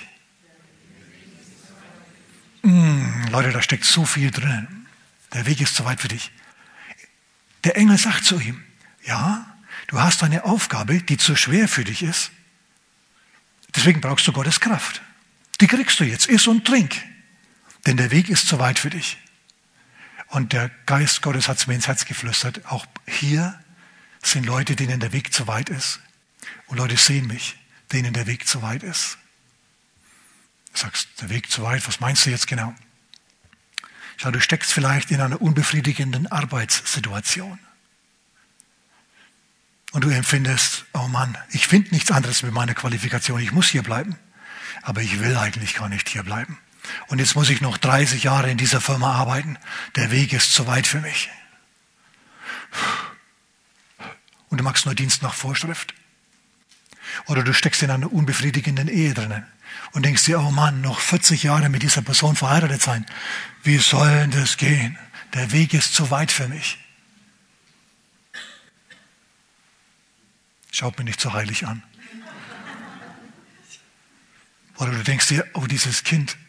Leute, da steckt so viel drin. Der Weg ist zu weit für dich. Der Engel sagt zu ihm, ja, du hast eine Aufgabe, die zu schwer für dich ist. Deswegen brauchst du Gottes Kraft. Die kriegst du jetzt. Iss und trink. Denn der Weg ist zu weit für dich. Und der Geist Gottes hat es mir ins Herz geflüstert. Auch hier sind Leute, denen der Weg zu weit ist. Und Leute sehen mich, denen der Weg zu weit ist. Du sagst, der Weg zu weit, was meinst du jetzt genau? Schau, du steckst vielleicht in einer unbefriedigenden Arbeitssituation. Und du empfindest, oh Mann, ich finde nichts anderes mit meiner Qualifikation. Ich muss hier bleiben. Aber ich will eigentlich gar nicht hier bleiben. Und jetzt muss ich noch 30 Jahre in dieser Firma arbeiten. Der Weg ist zu weit für mich. Und du machst nur Dienst nach Vorschrift. Oder du steckst in einer unbefriedigenden Ehe drinnen. Und denkst dir, oh Mann, noch 40 Jahre mit dieser Person verheiratet sein. Wie soll denn das gehen? Der Weg ist zu weit für mich. Schaut mir nicht so heilig an. Oder du denkst dir, oh, dieses Kind,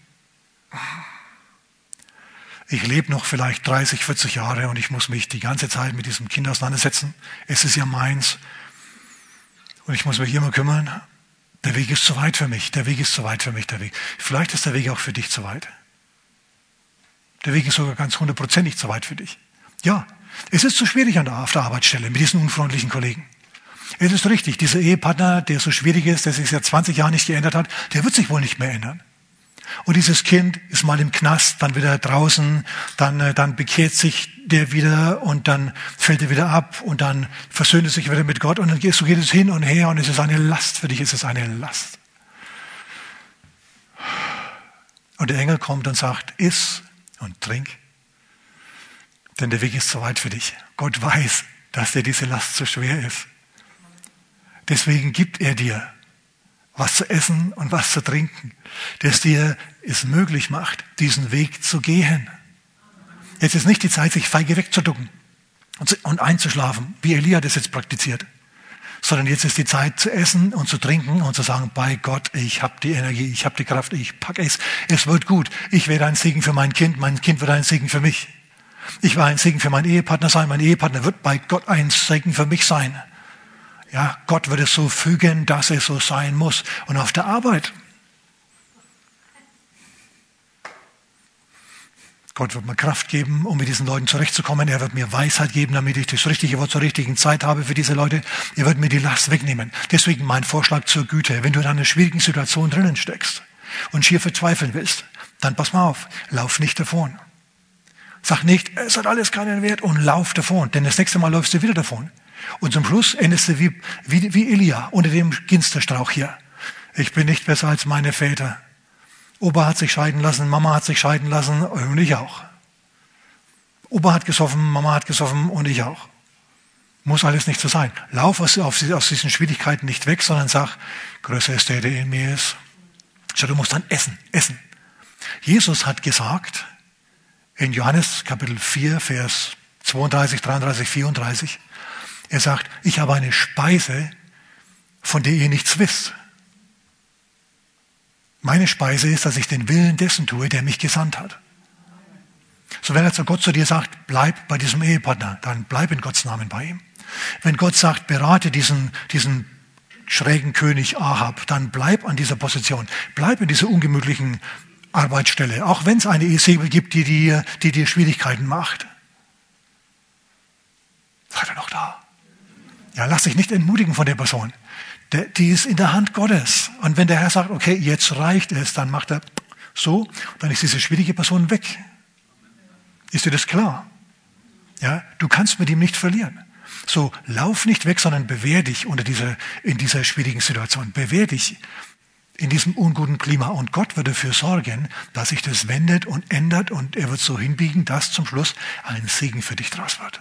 ich lebe noch vielleicht 30, 40 Jahre und ich muss mich die ganze Zeit mit diesem Kind auseinandersetzen. Es ist ja meins. Und ich muss mich immer kümmern. Der Weg ist zu weit für mich. Der Weg ist zu weit für mich. Der Weg. Vielleicht ist der Weg auch für dich zu weit. Der Weg ist sogar ganz 100%ig zu weit für dich. Ja, es ist zu schwierig auf der Arbeitsstelle mit diesen unfreundlichen Kollegen. Es ist richtig, dieser Ehepartner, der so schwierig ist, der sich seit 20 Jahren nicht geändert hat, der wird sich wohl nicht mehr ändern. Und dieses Kind ist mal im Knast, dann wieder draußen, dann bekehrt sich der wieder und dann fällt er wieder ab und dann versöhnt er sich wieder mit Gott und so geht es hin und her und es ist eine Last, für dich ist es eine Last. Und der Engel kommt und sagt, iss und trink, denn der Weg ist zu weit für dich. Gott weiß, dass dir diese Last zu schwer ist. Deswegen gibt er dir was zu essen und was zu trinken, das dir es möglich macht, diesen Weg zu gehen. Jetzt ist nicht die Zeit, sich feige wegzuducken und einzuschlafen, wie Elia das jetzt praktiziert, sondern jetzt ist die Zeit zu essen und zu trinken und zu sagen, bei Gott, ich habe die Energie, ich habe die Kraft, ich packe es, es wird gut. Ich werde ein Segen für mein Kind wird ein Segen für mich. Ich will ein Segen für meinen Ehepartner sein. Mein Ehepartner wird bei Gott ein Segen für mich sein. Ja, Gott wird es so fügen, dass es so sein muss. Und auf der Arbeit, Gott wird mir Kraft geben, um mit diesen Leuten zurechtzukommen. Er wird mir Weisheit geben, damit ich das richtige Wort zur richtigen Zeit habe für diese Leute. Er wird mir die Last wegnehmen. Deswegen mein Vorschlag zur Güte. Wenn du in einer schwierigen Situation drinnen steckst und schier verzweifeln willst, dann pass mal auf, lauf nicht davon. Sag nicht, es hat alles keinen Wert und lauf davon. Denn das nächste Mal läufst du wieder davon. Und zum Schluss endest du wie Elia unter dem Ginsterstrauch hier. Ich bin nicht besser als meine Väter. Opa hat sich scheiden lassen, Mama hat sich scheiden lassen und ich auch. Opa hat gesoffen, Mama hat gesoffen und ich auch. Muss alles nicht so sein. Lauf aus diesen Schwierigkeiten nicht weg, sondern sag, größer ist der in mir ist. Schau, du musst dann essen. Jesus hat gesagt, in Johannes Kapitel 4, Vers 32, 33, 34, er sagt, ich habe eine Speise, von der ihr nichts wisst. Meine Speise ist, dass ich den Willen dessen tue, der mich gesandt hat. So, wenn also Gott zu dir sagt, bleib bei diesem Ehepartner, dann bleib in Gottes Namen bei ihm. Wenn Gott sagt, berate diesen schrägen König Ahab, dann bleib an dieser Position. Bleib in dieser ungemütlichen Arbeitsstelle, auch wenn es eine Isabel gibt, die dir Schwierigkeiten macht. Seid ihr noch da? Ja, lass dich nicht entmutigen von der Person. Die ist in der Hand Gottes. Und wenn der Herr sagt, okay, jetzt reicht es, dann macht er so, dann ist diese schwierige Person weg. Ist dir das klar? Ja, du kannst mit ihm nicht verlieren. So, lauf nicht weg, sondern bewähr dich in dieser schwierigen Situation. Bewähr dich in diesem unguten Klima. Und Gott wird dafür sorgen, dass sich das wendet und ändert und er wird so hinbiegen, dass zum Schluss ein Segen für dich draus wird.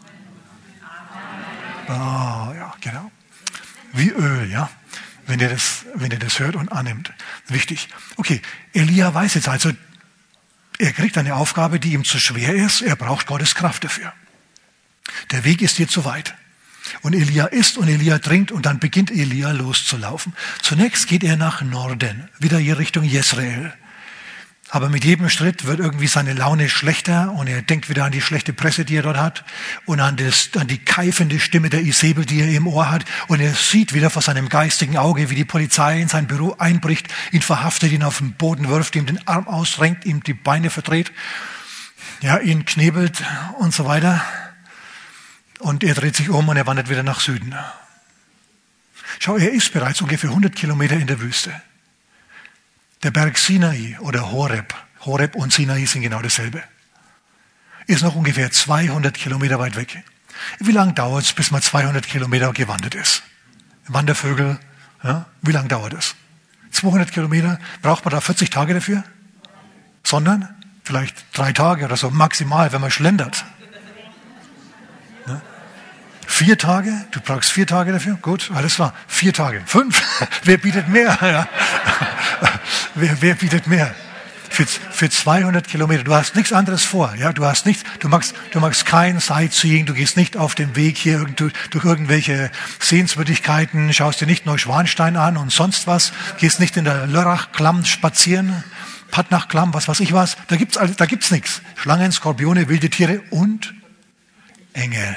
Ah, ja, genau. Wie Öl, ja, wenn ihr das hört und annimmt. Wichtig. Okay, Elia weiß jetzt also, er kriegt eine Aufgabe, die ihm zu schwer ist. Er braucht Gottes Kraft dafür. Der Weg ist hier zu weit. Und Elia isst und Elia trinkt und dann beginnt Elia loszulaufen. Zunächst geht er nach Norden, wieder hier Richtung Jezreel. Aber mit jedem Schritt wird irgendwie seine Laune schlechter und er denkt wieder an die schlechte Presse, die er dort hat und an die keifende Stimme der Isabel, die er im Ohr hat. Und er sieht wieder vor seinem geistigen Auge, wie die Polizei in sein Büro einbricht, ihn verhaftet, ihn auf den Boden wirft, ihm den Arm ausrenkt, ihm die Beine verdreht, ja, ihn knebelt und so weiter. Und er dreht sich um und er wandert wieder nach Süden. Schau, er ist bereits ungefähr 100 Kilometer in der Wüste. Der Berg Sinai oder Horeb und Sinai sind genau dasselbe, ist noch ungefähr 200 Kilometer weit weg. Wie lange dauert es, bis man 200 Kilometer gewandert ist? Wandervögel, ja, wie lange dauert es? 200 Kilometer, braucht man da 40 Tage dafür? Sondern vielleicht 3 Tage oder so, maximal, wenn man schlendert. Ja? 4 Tage, du brauchst 4 Tage dafür? Gut, alles klar, 4 Tage. 5, wer bietet mehr? Ja. Wer bietet mehr? Für 200 Kilometer. Du hast nichts anderes vor. Ja? Du machst kein Sightseeing. Du gehst nicht auf dem Weg hier durch irgendwelche Sehenswürdigkeiten. Schaust dir nicht Neuschwanstein an und sonst was. Gehst nicht in der Lörrach-Klamm spazieren. Patnach-Klamm, was weiß ich was. Da gibt's nichts. Schlangen, Skorpione, wilde Tiere und Engel.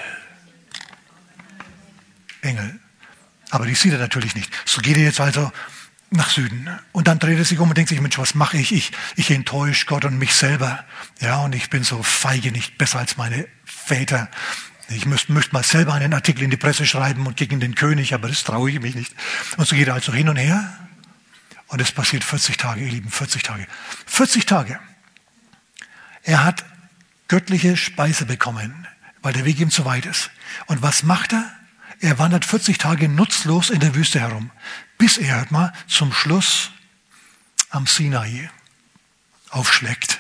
Aber die sieht er natürlich nicht. So geht er jetzt also nach Süden. Und dann dreht er sich um und denkt sich, Mensch, was mache ich? Ich enttäusche Gott und mich selber. Ja, und ich bin so feige, nicht besser als meine Väter. Ich müsste mal selber einen Artikel in die Presse schreiben und gegen den König, aber das traue ich mich nicht. Und so geht er also hin und her. Und es passiert 40 Tage, ihr Lieben, 40 Tage. 40 Tage. Er hat göttliche Speise bekommen, weil der Weg ihm zu weit ist. Und was macht er? Er wandert 40 Tage nutzlos in der Wüste herum, bis er, hört mal, zum Schluss am Sinai aufschlägt.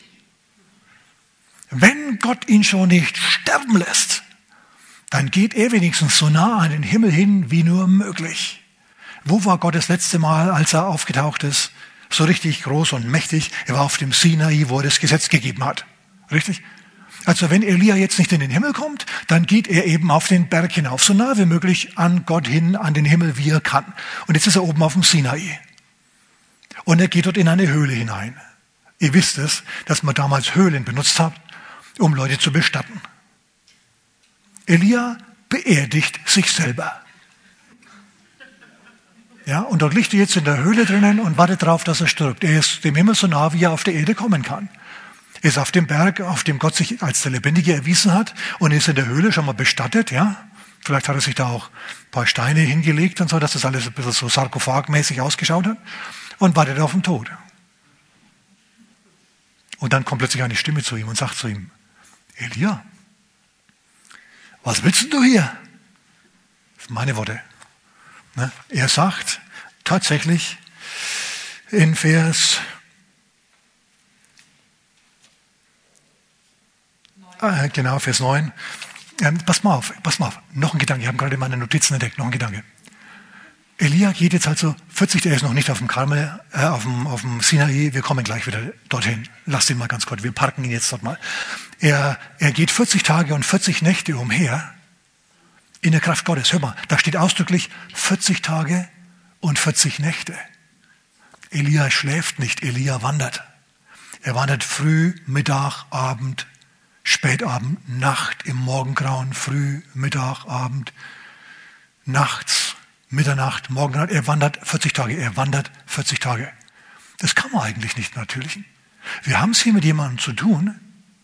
Wenn Gott ihn schon nicht sterben lässt, dann geht er wenigstens so nah an den Himmel hin, wie nur möglich. Wo war Gott das letzte Mal, als er aufgetaucht ist? So richtig groß und mächtig. Er war auf dem Sinai, wo er das Gesetz gegeben hat. Richtig? Also wenn Elia jetzt nicht in den Himmel kommt, dann geht er eben auf den Berg hinauf, so nah wie möglich an Gott hin, an den Himmel, wie er kann. Und jetzt ist er oben auf dem Sinai. Und er geht dort in eine Höhle hinein. Ihr wisst es, dass man damals Höhlen benutzt hat, um Leute zu bestatten. Elia beerdigt sich selber. Ja, und dort liegt er jetzt in der Höhle drinnen und wartet darauf, dass er stirbt. Er ist dem Himmel so nah, wie er auf der Erde kommen kann. Er ist auf dem Berg, auf dem Gott sich als der Lebendige erwiesen hat, und ist in der Höhle schon mal bestattet. Ja, vielleicht hat er sich da auch ein paar Steine hingelegt und so, dass das alles ein bisschen so sarkophagmäßig ausgeschaut hat, und wartet auf den Tod. Und dann kommt plötzlich eine Stimme zu ihm und sagt zu ihm: Elia, was willst du hier? Das sind meine Worte. Er sagt tatsächlich in Vers 9, pass mal auf, noch ein Gedanke, ich habe gerade meine Notizen entdeckt, noch ein Gedanke. Elia geht jetzt also 40, er ist noch nicht auf dem Karmel, auf dem Sinai, wir kommen gleich wieder dorthin. Lasst ihn mal ganz kurz, wir parken ihn jetzt dort mal. Er geht 40 Tage und 40 Nächte umher in der Kraft Gottes. Hör mal, da steht ausdrücklich 40 Tage und 40 Nächte. Elia schläft nicht, Elia wandert. Er wandert früh, Mittag, Abend, Spätabend, Nacht, im Morgengrauen, früh, Mittag, Abend, nachts, Mitternacht, Morgengrauen. Er wandert 40 Tage, er wandert 40 Tage. Das kann man eigentlich nicht natürlich. Wir haben es hier mit jemandem zu tun,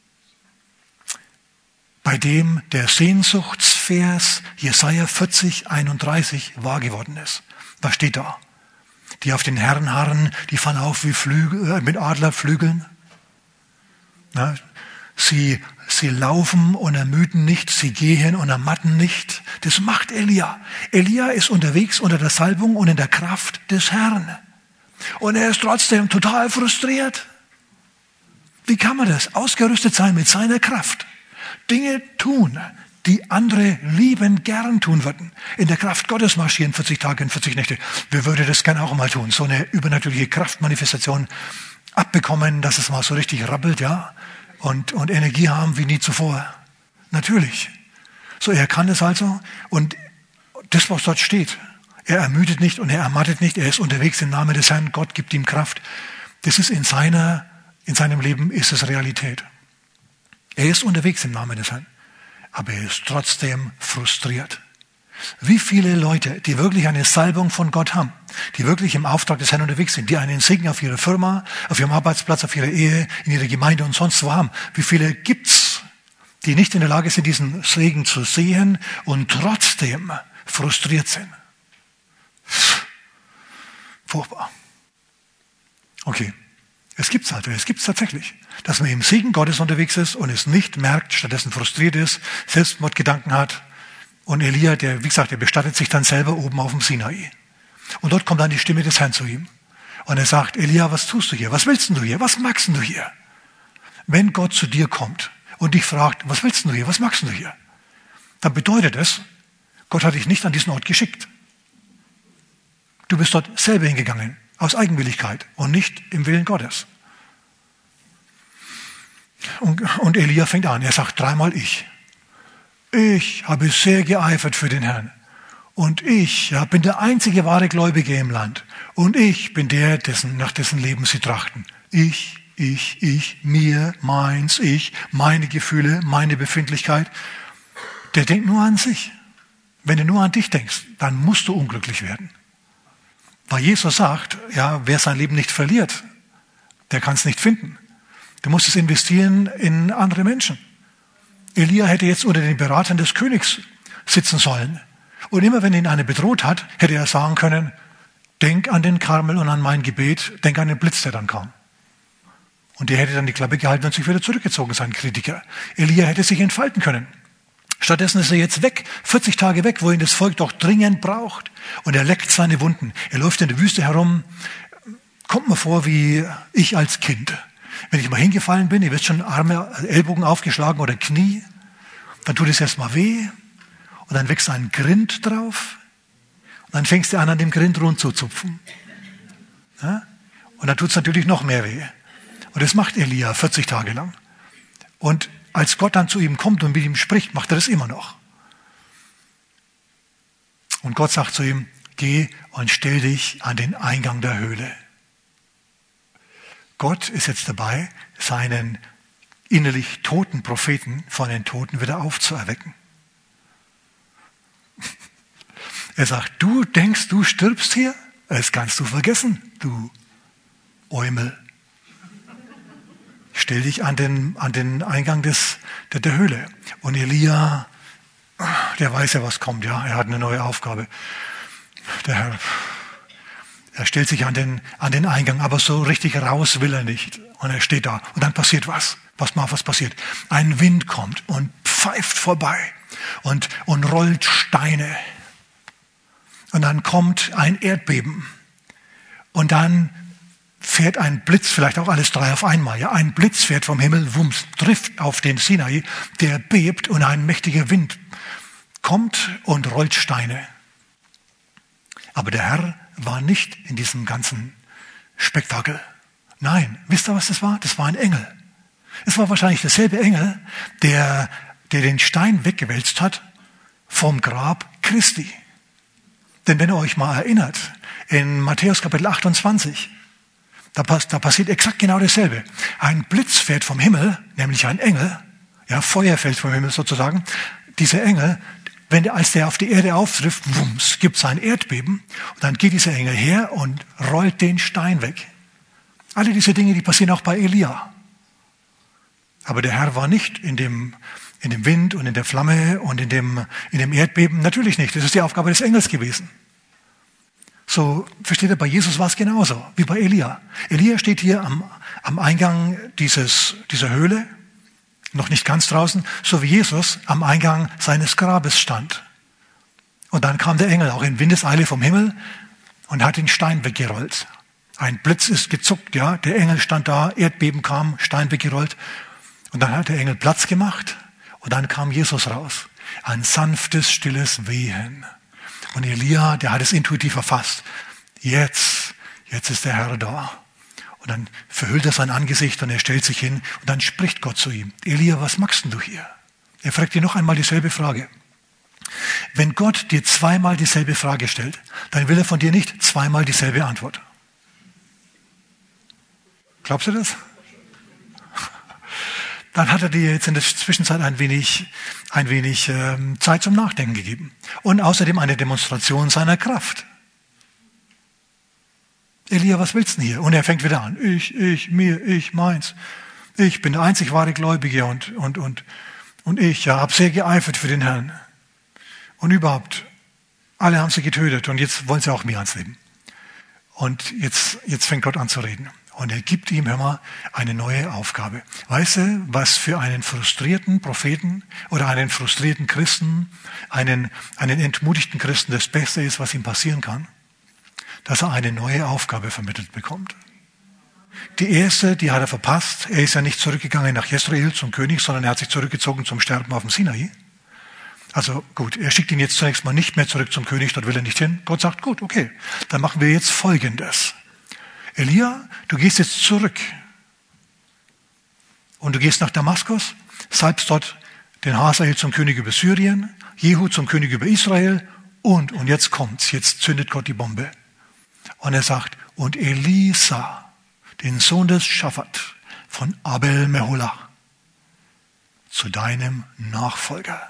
bei dem der Sehnsuchtsvers Jesaja 40,31 wahr geworden ist. Was steht da? Die auf den Herrn harren, die fahren auf wie Flügel, mit Adlerflügeln. Ja, sie laufen und ermüden nicht, sie gehen und ermatten nicht. Das macht Elia. Elia ist unterwegs unter der Salbung und in der Kraft des Herrn. Und er ist trotzdem total frustriert. Wie kann man das? Ausgerüstet sein mit seiner Kraft. Dinge tun, die andere lieben gern tun würden. In der Kraft Gottes marschieren 40 Tage und 40 Nächte. Wer würde das gern auch mal tun? So eine übernatürliche Kraftmanifestation abbekommen, dass es mal so richtig rappelt, ja? Und Energie haben wie nie zuvor. Natürlich. So, er kann es also. Und das, was dort steht, er ermüdet nicht und er ermattet nicht. Er ist unterwegs im Namen des Herrn. Gott gibt ihm Kraft. Das ist in seinem Leben ist es Realität. Er ist unterwegs im Namen des Herrn, aber er ist trotzdem frustriert. Wie viele Leute, die wirklich eine Salbung von Gott haben, die wirklich im Auftrag des Herrn unterwegs sind, die einen Segen auf ihrer Firma, auf ihrem Arbeitsplatz, auf ihrer Ehe, in ihrer Gemeinde und sonst wo haben. Wie viele gibt's, die nicht in der Lage sind, diesen Segen zu sehen und trotzdem frustriert sind? Furchtbar. Okay. Es gibt's tatsächlich, dass man im Segen Gottes unterwegs ist und es nicht merkt, stattdessen frustriert ist, Selbstmordgedanken hat. Und Elia, der bestattet sich dann selber oben auf dem Sinai. Und dort kommt dann die Stimme des Herrn zu ihm. Und er sagt: Elia, was tust du hier? Was willst du hier? Was magst du hier? Wenn Gott zu dir kommt und dich fragt: Was willst du hier? Was magst du hier? Dann bedeutet es, Gott hat dich nicht an diesen Ort geschickt. Du bist dort selber hingegangen. Aus Eigenwilligkeit und nicht im Willen Gottes. Und Elia fängt an, er sagt dreimal ich. Ich habe sehr geeifert für den Herrn. Und ich bin der einzige wahre Gläubige im Land. Und ich bin der, nach dessen Leben sie trachten. Ich, mir, meins, ich, meine Gefühle, meine Befindlichkeit. Der denkt nur an sich. Wenn du nur an dich denkst, dann musst du unglücklich werden. Weil Jesus sagt, ja, wer sein Leben nicht verliert, der kann es nicht finden. Du musst es investieren in andere Menschen. Elia hätte jetzt unter den Beratern des Königs sitzen sollen. Und immer wenn ihn einer bedroht hat, hätte er sagen können: Denk an den Karmel und an mein Gebet, denk an den Blitz, der dann kam. Und der hätte dann die Klappe gehalten und sich wieder zurückgezogen, sein Kritiker. Elia hätte sich entfalten können. Stattdessen ist er jetzt weg, 40 Tage weg, wo ihn das Volk doch dringend braucht. Und er leckt seine Wunden. Er läuft in der Wüste herum. Kommt mir vor wie ich als Kind. Wenn ich mal hingefallen bin, ihr wisst schon, Arme, Ellbogen aufgeschlagen oder Knie, dann tut es erstmal weh. Und dann wächst ein Grind drauf. Und dann fängst du an dem Grind rumzuzupfen. Ja? Und dann tut es natürlich noch mehr weh. Und das macht Elia 40 Tage lang. Und als Gott dann zu ihm kommt und mit ihm spricht, macht er das immer noch. Und Gott sagt zu ihm: Geh und stell dich an den Eingang der Höhle. Gott ist jetzt dabei, seinen innerlich toten Propheten von den Toten wieder aufzuerwecken. Er sagt, du denkst, du stirbst hier? Das kannst du vergessen, du Eumel. Stell dich an den Eingang der Höhle. Und Elia, der weiß ja, was kommt, ja. Er hat eine neue Aufgabe. Der Herr, er stellt sich an den Eingang, aber so richtig raus will er nicht. Und er steht da. Und dann passiert was. Pass mal auf, was passiert. Ein Wind kommt und pfeift vorbei und rollt Steine. Und dann kommt ein Erdbeben. Und dann fährt ein Blitz, vielleicht auch alles drei auf einmal. Ja, ein Blitz fährt vom Himmel, wumms, trifft auf den Sinai, der bebt und ein mächtiger Wind kommt und rollt Steine. Aber der Herr war nicht in diesem ganzen Spektakel. Nein, wisst ihr, was das war? Das war ein Engel. Es war wahrscheinlich derselbe Engel, der den Stein weggewälzt hat vom Grab Christi. Denn wenn ihr euch mal erinnert, in Matthäus Kapitel 28, da passiert exakt genau dasselbe. Ein Blitz fährt vom Himmel, nämlich ein Engel, ja, Feuer fällt vom Himmel sozusagen. Dieser Engel, als der auf die Erde auftrifft, wumms, gibt es ein Erdbeben und dann geht dieser Engel her und rollt den Stein weg. Alle diese Dinge, die passieren auch bei Elia. Aber der Herr war nicht in dem Wind und in der Flamme und in dem Erdbeben. Natürlich nicht. Das ist die Aufgabe des Engels gewesen. So, versteht ihr, bei Jesus war es genauso wie bei Elia. Elia steht hier am Eingang dieser Höhle, noch nicht ganz draußen, so wie Jesus am Eingang seines Grabes stand. Und dann kam der Engel auch in Windeseile vom Himmel und hat den Stein weggerollt. Ein Blitz ist gezuckt, ja, der Engel stand da, Erdbeben kam, Stein weggerollt. Und dann hat der Engel Platz gemacht und dann kam Jesus raus. Ein sanftes, stilles Wehen. Und Elia, der hat es intuitiv erfasst. Jetzt ist der Herr da. Und dann verhüllt er sein Angesicht und er stellt sich hin und dann spricht Gott zu ihm. Elia, was machst denn du hier? Er fragt dir noch einmal dieselbe Frage. Wenn Gott dir zweimal dieselbe Frage stellt, dann will er von dir nicht zweimal dieselbe Antwort. Glaubst du das? Dann hat er dir jetzt in der Zwischenzeit ein wenig Zeit zum Nachdenken gegeben. Und außerdem eine Demonstration seiner Kraft. Elia, was willst du denn hier? Und er fängt wieder an. Ich, mir, ich, meins. Ich bin der einzig wahre Gläubige und ich habe sehr geeifert für den Herrn. Und überhaupt, alle haben sie getötet und jetzt wollen sie auch mir ans Leben. Und jetzt fängt Gott an zu reden. Und er gibt ihm, hör mal, eine neue Aufgabe. Weißt du, was für einen frustrierten Propheten oder einen frustrierten Christen, einen entmutigten Christen das Beste ist, was ihm passieren kann? Dass er eine neue Aufgabe vermittelt bekommt. Die erste, die hat er verpasst. Er ist ja nicht zurückgegangen nach Jesrael zum König, sondern er hat sich zurückgezogen zum Sterben auf dem Sinai. Also gut, er schickt ihn jetzt zunächst mal nicht mehr zurück zum König, dort will er nicht hin. Gott sagt, gut, okay, dann machen wir jetzt Folgendes. Elia, du gehst jetzt zurück und du gehst nach Damaskus, salbst dort den Hazael zum König über Syrien, Jehu zum König über Israel und jetzt kommt's, jetzt zündet Gott die Bombe. Und er sagt, und Elisa, den Sohn des Schaphat von Abel Meholah, zu deinem Nachfolger.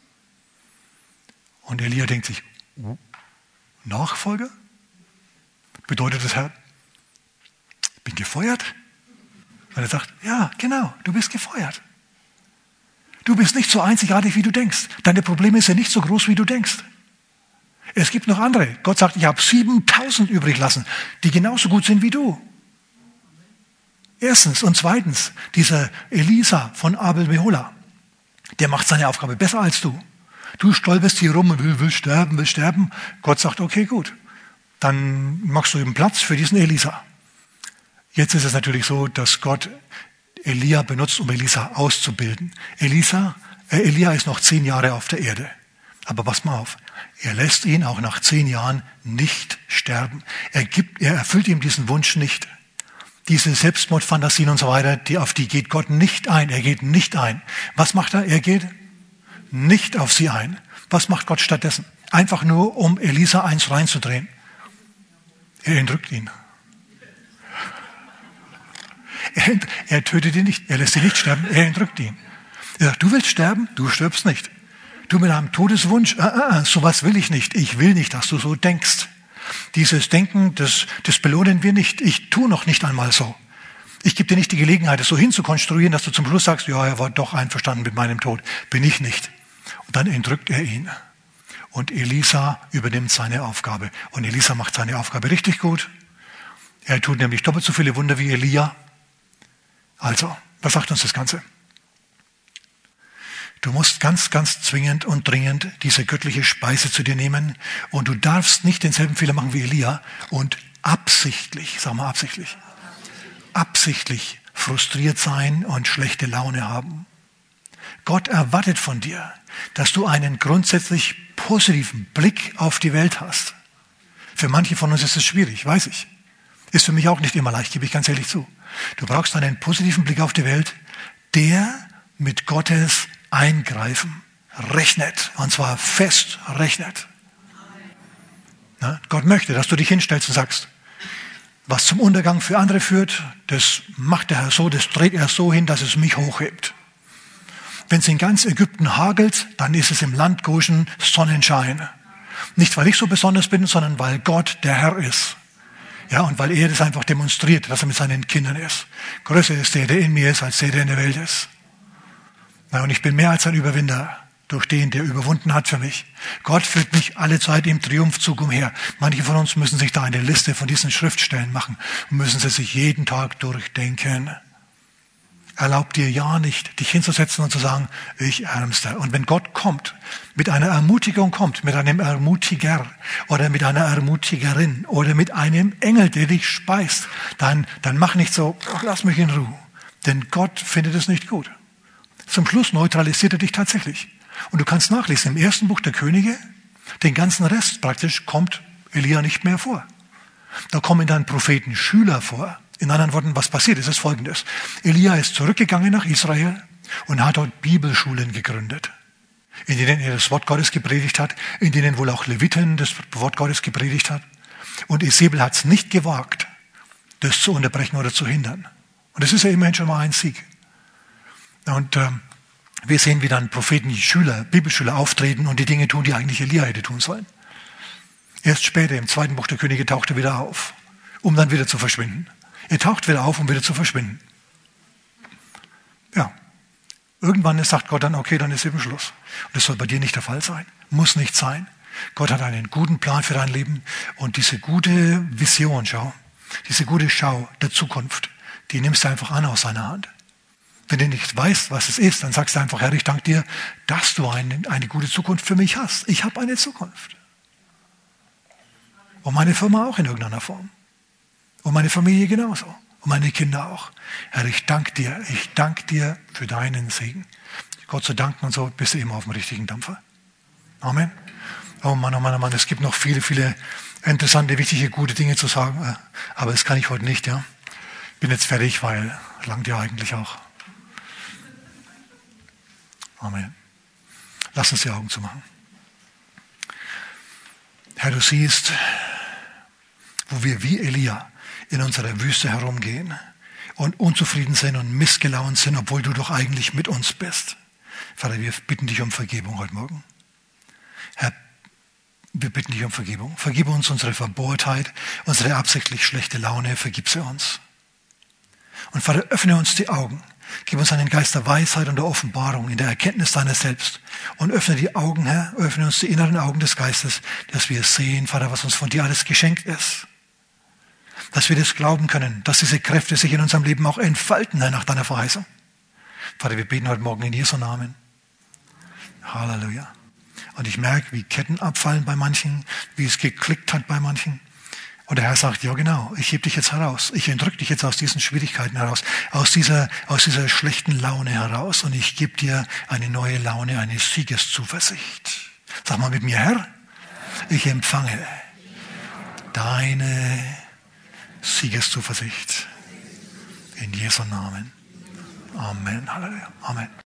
Und Elia denkt sich, Nachfolger? Bedeutet das, Herr, bin gefeuert? Und er sagt, ja, genau, du bist gefeuert. Du bist nicht so einzigartig, wie du denkst. Deine Probleme sind nicht so groß, wie du denkst. Es gibt noch andere. Gott sagt, ich habe 7000 übrig lassen, die genauso gut sind wie du. Erstens. Und zweitens, dieser Elisa von Abel Meholah, der macht seine Aufgabe besser als du. Du stolperst hier rum und will sterben. Gott sagt, okay, gut. Dann machst du eben Platz für diesen Elisa. Jetzt ist es natürlich so, dass Gott Elia benutzt, um Elisa auszubilden. Elia ist noch 10 Jahre auf der Erde. Aber pass mal auf, er lässt ihn auch nach 10 Jahren nicht sterben. Er erfüllt ihm diesen Wunsch nicht. Diese Selbstmordfantasien und so weiter, auf die geht Gott nicht ein. Er geht nicht ein. Was macht er? Er geht nicht auf sie ein. Was macht Gott stattdessen? Einfach nur, um Elisa eins reinzudrehen. Er entrückt ihn. Er tötet ihn nicht. Er lässt ihn nicht sterben. Er entrückt ihn. Er sagt, du willst sterben? Du stirbst nicht. Du mit einem Todeswunsch? Sowas will ich nicht. Ich will nicht, dass du so denkst. Dieses Denken, das belohnen wir nicht. Ich tue noch nicht einmal so. Ich gebe dir nicht die Gelegenheit, es so hinzukonstruieren, dass du zum Schluss sagst, ja, er war doch einverstanden mit meinem Tod. Bin ich nicht. Und dann entrückt er ihn. Und Elisa übernimmt seine Aufgabe. Und Elisa macht seine Aufgabe richtig gut. Er tut nämlich doppelt so viele Wunder wie Elia. Also, was sagt uns das Ganze? Du musst ganz, ganz zwingend und dringend diese göttliche Speise zu dir nehmen. Und du darfst nicht denselben Fehler machen wie Elia und absichtlich frustriert sein und schlechte Laune haben. Gott erwartet von dir, dass du einen grundsätzlich positiven Blick auf die Welt hast. Für manche von uns ist es schwierig, weiß ich. Ist für mich auch nicht immer leicht, gebe ich ganz ehrlich zu. Du brauchst einen positiven Blick auf die Welt, der mit Gottes Eingreifen rechnet. Und zwar fest rechnet. Na, Gott möchte, dass du dich hinstellst und sagst, was zum Untergang für andere führt, das macht der Herr so, das dreht er so hin, dass es mich hochhebt. Wenn es in ganz Ägypten hagelt, dann ist es im Land Goshen Sonnenschein. Nicht, weil ich so besonders bin, sondern weil Gott der Herr ist. Ja, und weil er das einfach demonstriert, dass er mit seinen Kindern ist. Größer ist der in mir ist, als der in der Welt ist. Na, und ich bin mehr als ein Überwinder durch den, der überwunden hat für mich. Gott führt mich alle Zeit im Triumphzug umher. Manche von uns müssen sich da eine Liste von diesen Schriftstellen machen und müssen sie sich jeden Tag durchdenken. Erlaub dir ja nicht, dich hinzusetzen und zu sagen, ich Ärmster. Und wenn Gott kommt, mit einer Ermutigung kommt, mit einem Ermutiger oder mit einer Ermutigerin oder mit einem Engel, der dich speist, dann mach nicht so, ach, lass mich in Ruhe. Denn Gott findet es nicht gut. Zum Schluss neutralisiert er dich tatsächlich. Und du kannst nachlesen, im ersten Buch der Könige, den ganzen Rest praktisch kommt Elia nicht mehr vor. Da kommen dann Propheten Schüler vor. In anderen Worten, was passiert ist, ist Folgendes. Elia ist zurückgegangen nach Israel und hat dort Bibelschulen gegründet, in denen er das Wort Gottes gepredigt hat, in denen wohl auch Leviten das Wort Gottes gepredigt hat. Und Isabel hat es nicht gewagt, das zu unterbrechen oder zu hindern. Und das ist ja immerhin schon mal ein Sieg. Und wir sehen, wie dann Propheten, Schüler, Bibelschüler auftreten und die Dinge tun, die eigentlich Elia hätte tun sollen. Erst später, im zweiten Buch der Könige, taucht er wieder auf, um dann wieder zu verschwinden. Er taucht wieder auf, um wieder zu verschwinden. Ja. Irgendwann sagt Gott dann, okay, dann ist eben Schluss. Und das soll bei dir nicht der Fall sein. Muss nicht sein. Gott hat einen guten Plan für dein Leben. Und diese gute Vision, diese gute Schau der Zukunft, die nimmst du einfach an aus seiner Hand. Wenn du nicht weißt, was es ist, dann sagst du einfach, Herr, ich danke dir, dass du eine gute Zukunft für mich hast. Ich habe eine Zukunft. Und meine Firma auch in irgendeiner Form. Und meine Familie genauso. Und meine Kinder auch. Herr, ich danke dir für deinen Segen. Gott zu danken und so bist du immer auf dem richtigen Dampfer. Amen. Oh Mann, oh Mann, oh Mann, es gibt noch viele, viele interessante, wichtige, gute Dinge zu sagen. Aber das kann ich heute nicht, ja. Bin jetzt fertig, weil langt ja eigentlich auch. Amen. Lass uns die Augen zumachen. Herr, du siehst, wo wir wie Elia in unserer Wüste herumgehen und unzufrieden sind und missgelaunt sind, obwohl du doch eigentlich mit uns bist. Vater, wir bitten dich um Vergebung heute Morgen. Herr, wir bitten dich um Vergebung. Vergib uns unsere Verbohrtheit, unsere absichtlich schlechte Laune, vergib sie uns. Und Vater, öffne uns die Augen. Gib uns einen Geist der Weisheit und der Offenbarung in der Erkenntnis deiner selbst. Und öffne die Augen, Herr, öffne uns die inneren Augen des Geistes, dass wir sehen, Vater, was uns von dir alles geschenkt ist. Dass wir das glauben können, dass diese Kräfte sich in unserem Leben auch entfalten, Herr, nach deiner Verheißung. Vater, wir beten heute Morgen in Jesu Namen. Halleluja. Und ich merke, wie Ketten abfallen bei manchen, wie es geklickt hat bei manchen. Und der Herr sagt, ja genau, ich heb dich jetzt heraus. Ich entrück dich jetzt aus diesen Schwierigkeiten heraus, aus dieser schlechten Laune heraus. Und ich gebe dir eine neue Laune, eine Siegeszuversicht. Sag mal mit mir, Herr, ich empfange deine Siegeszuversicht. In Jesu Namen. Amen. Halleluja. Amen.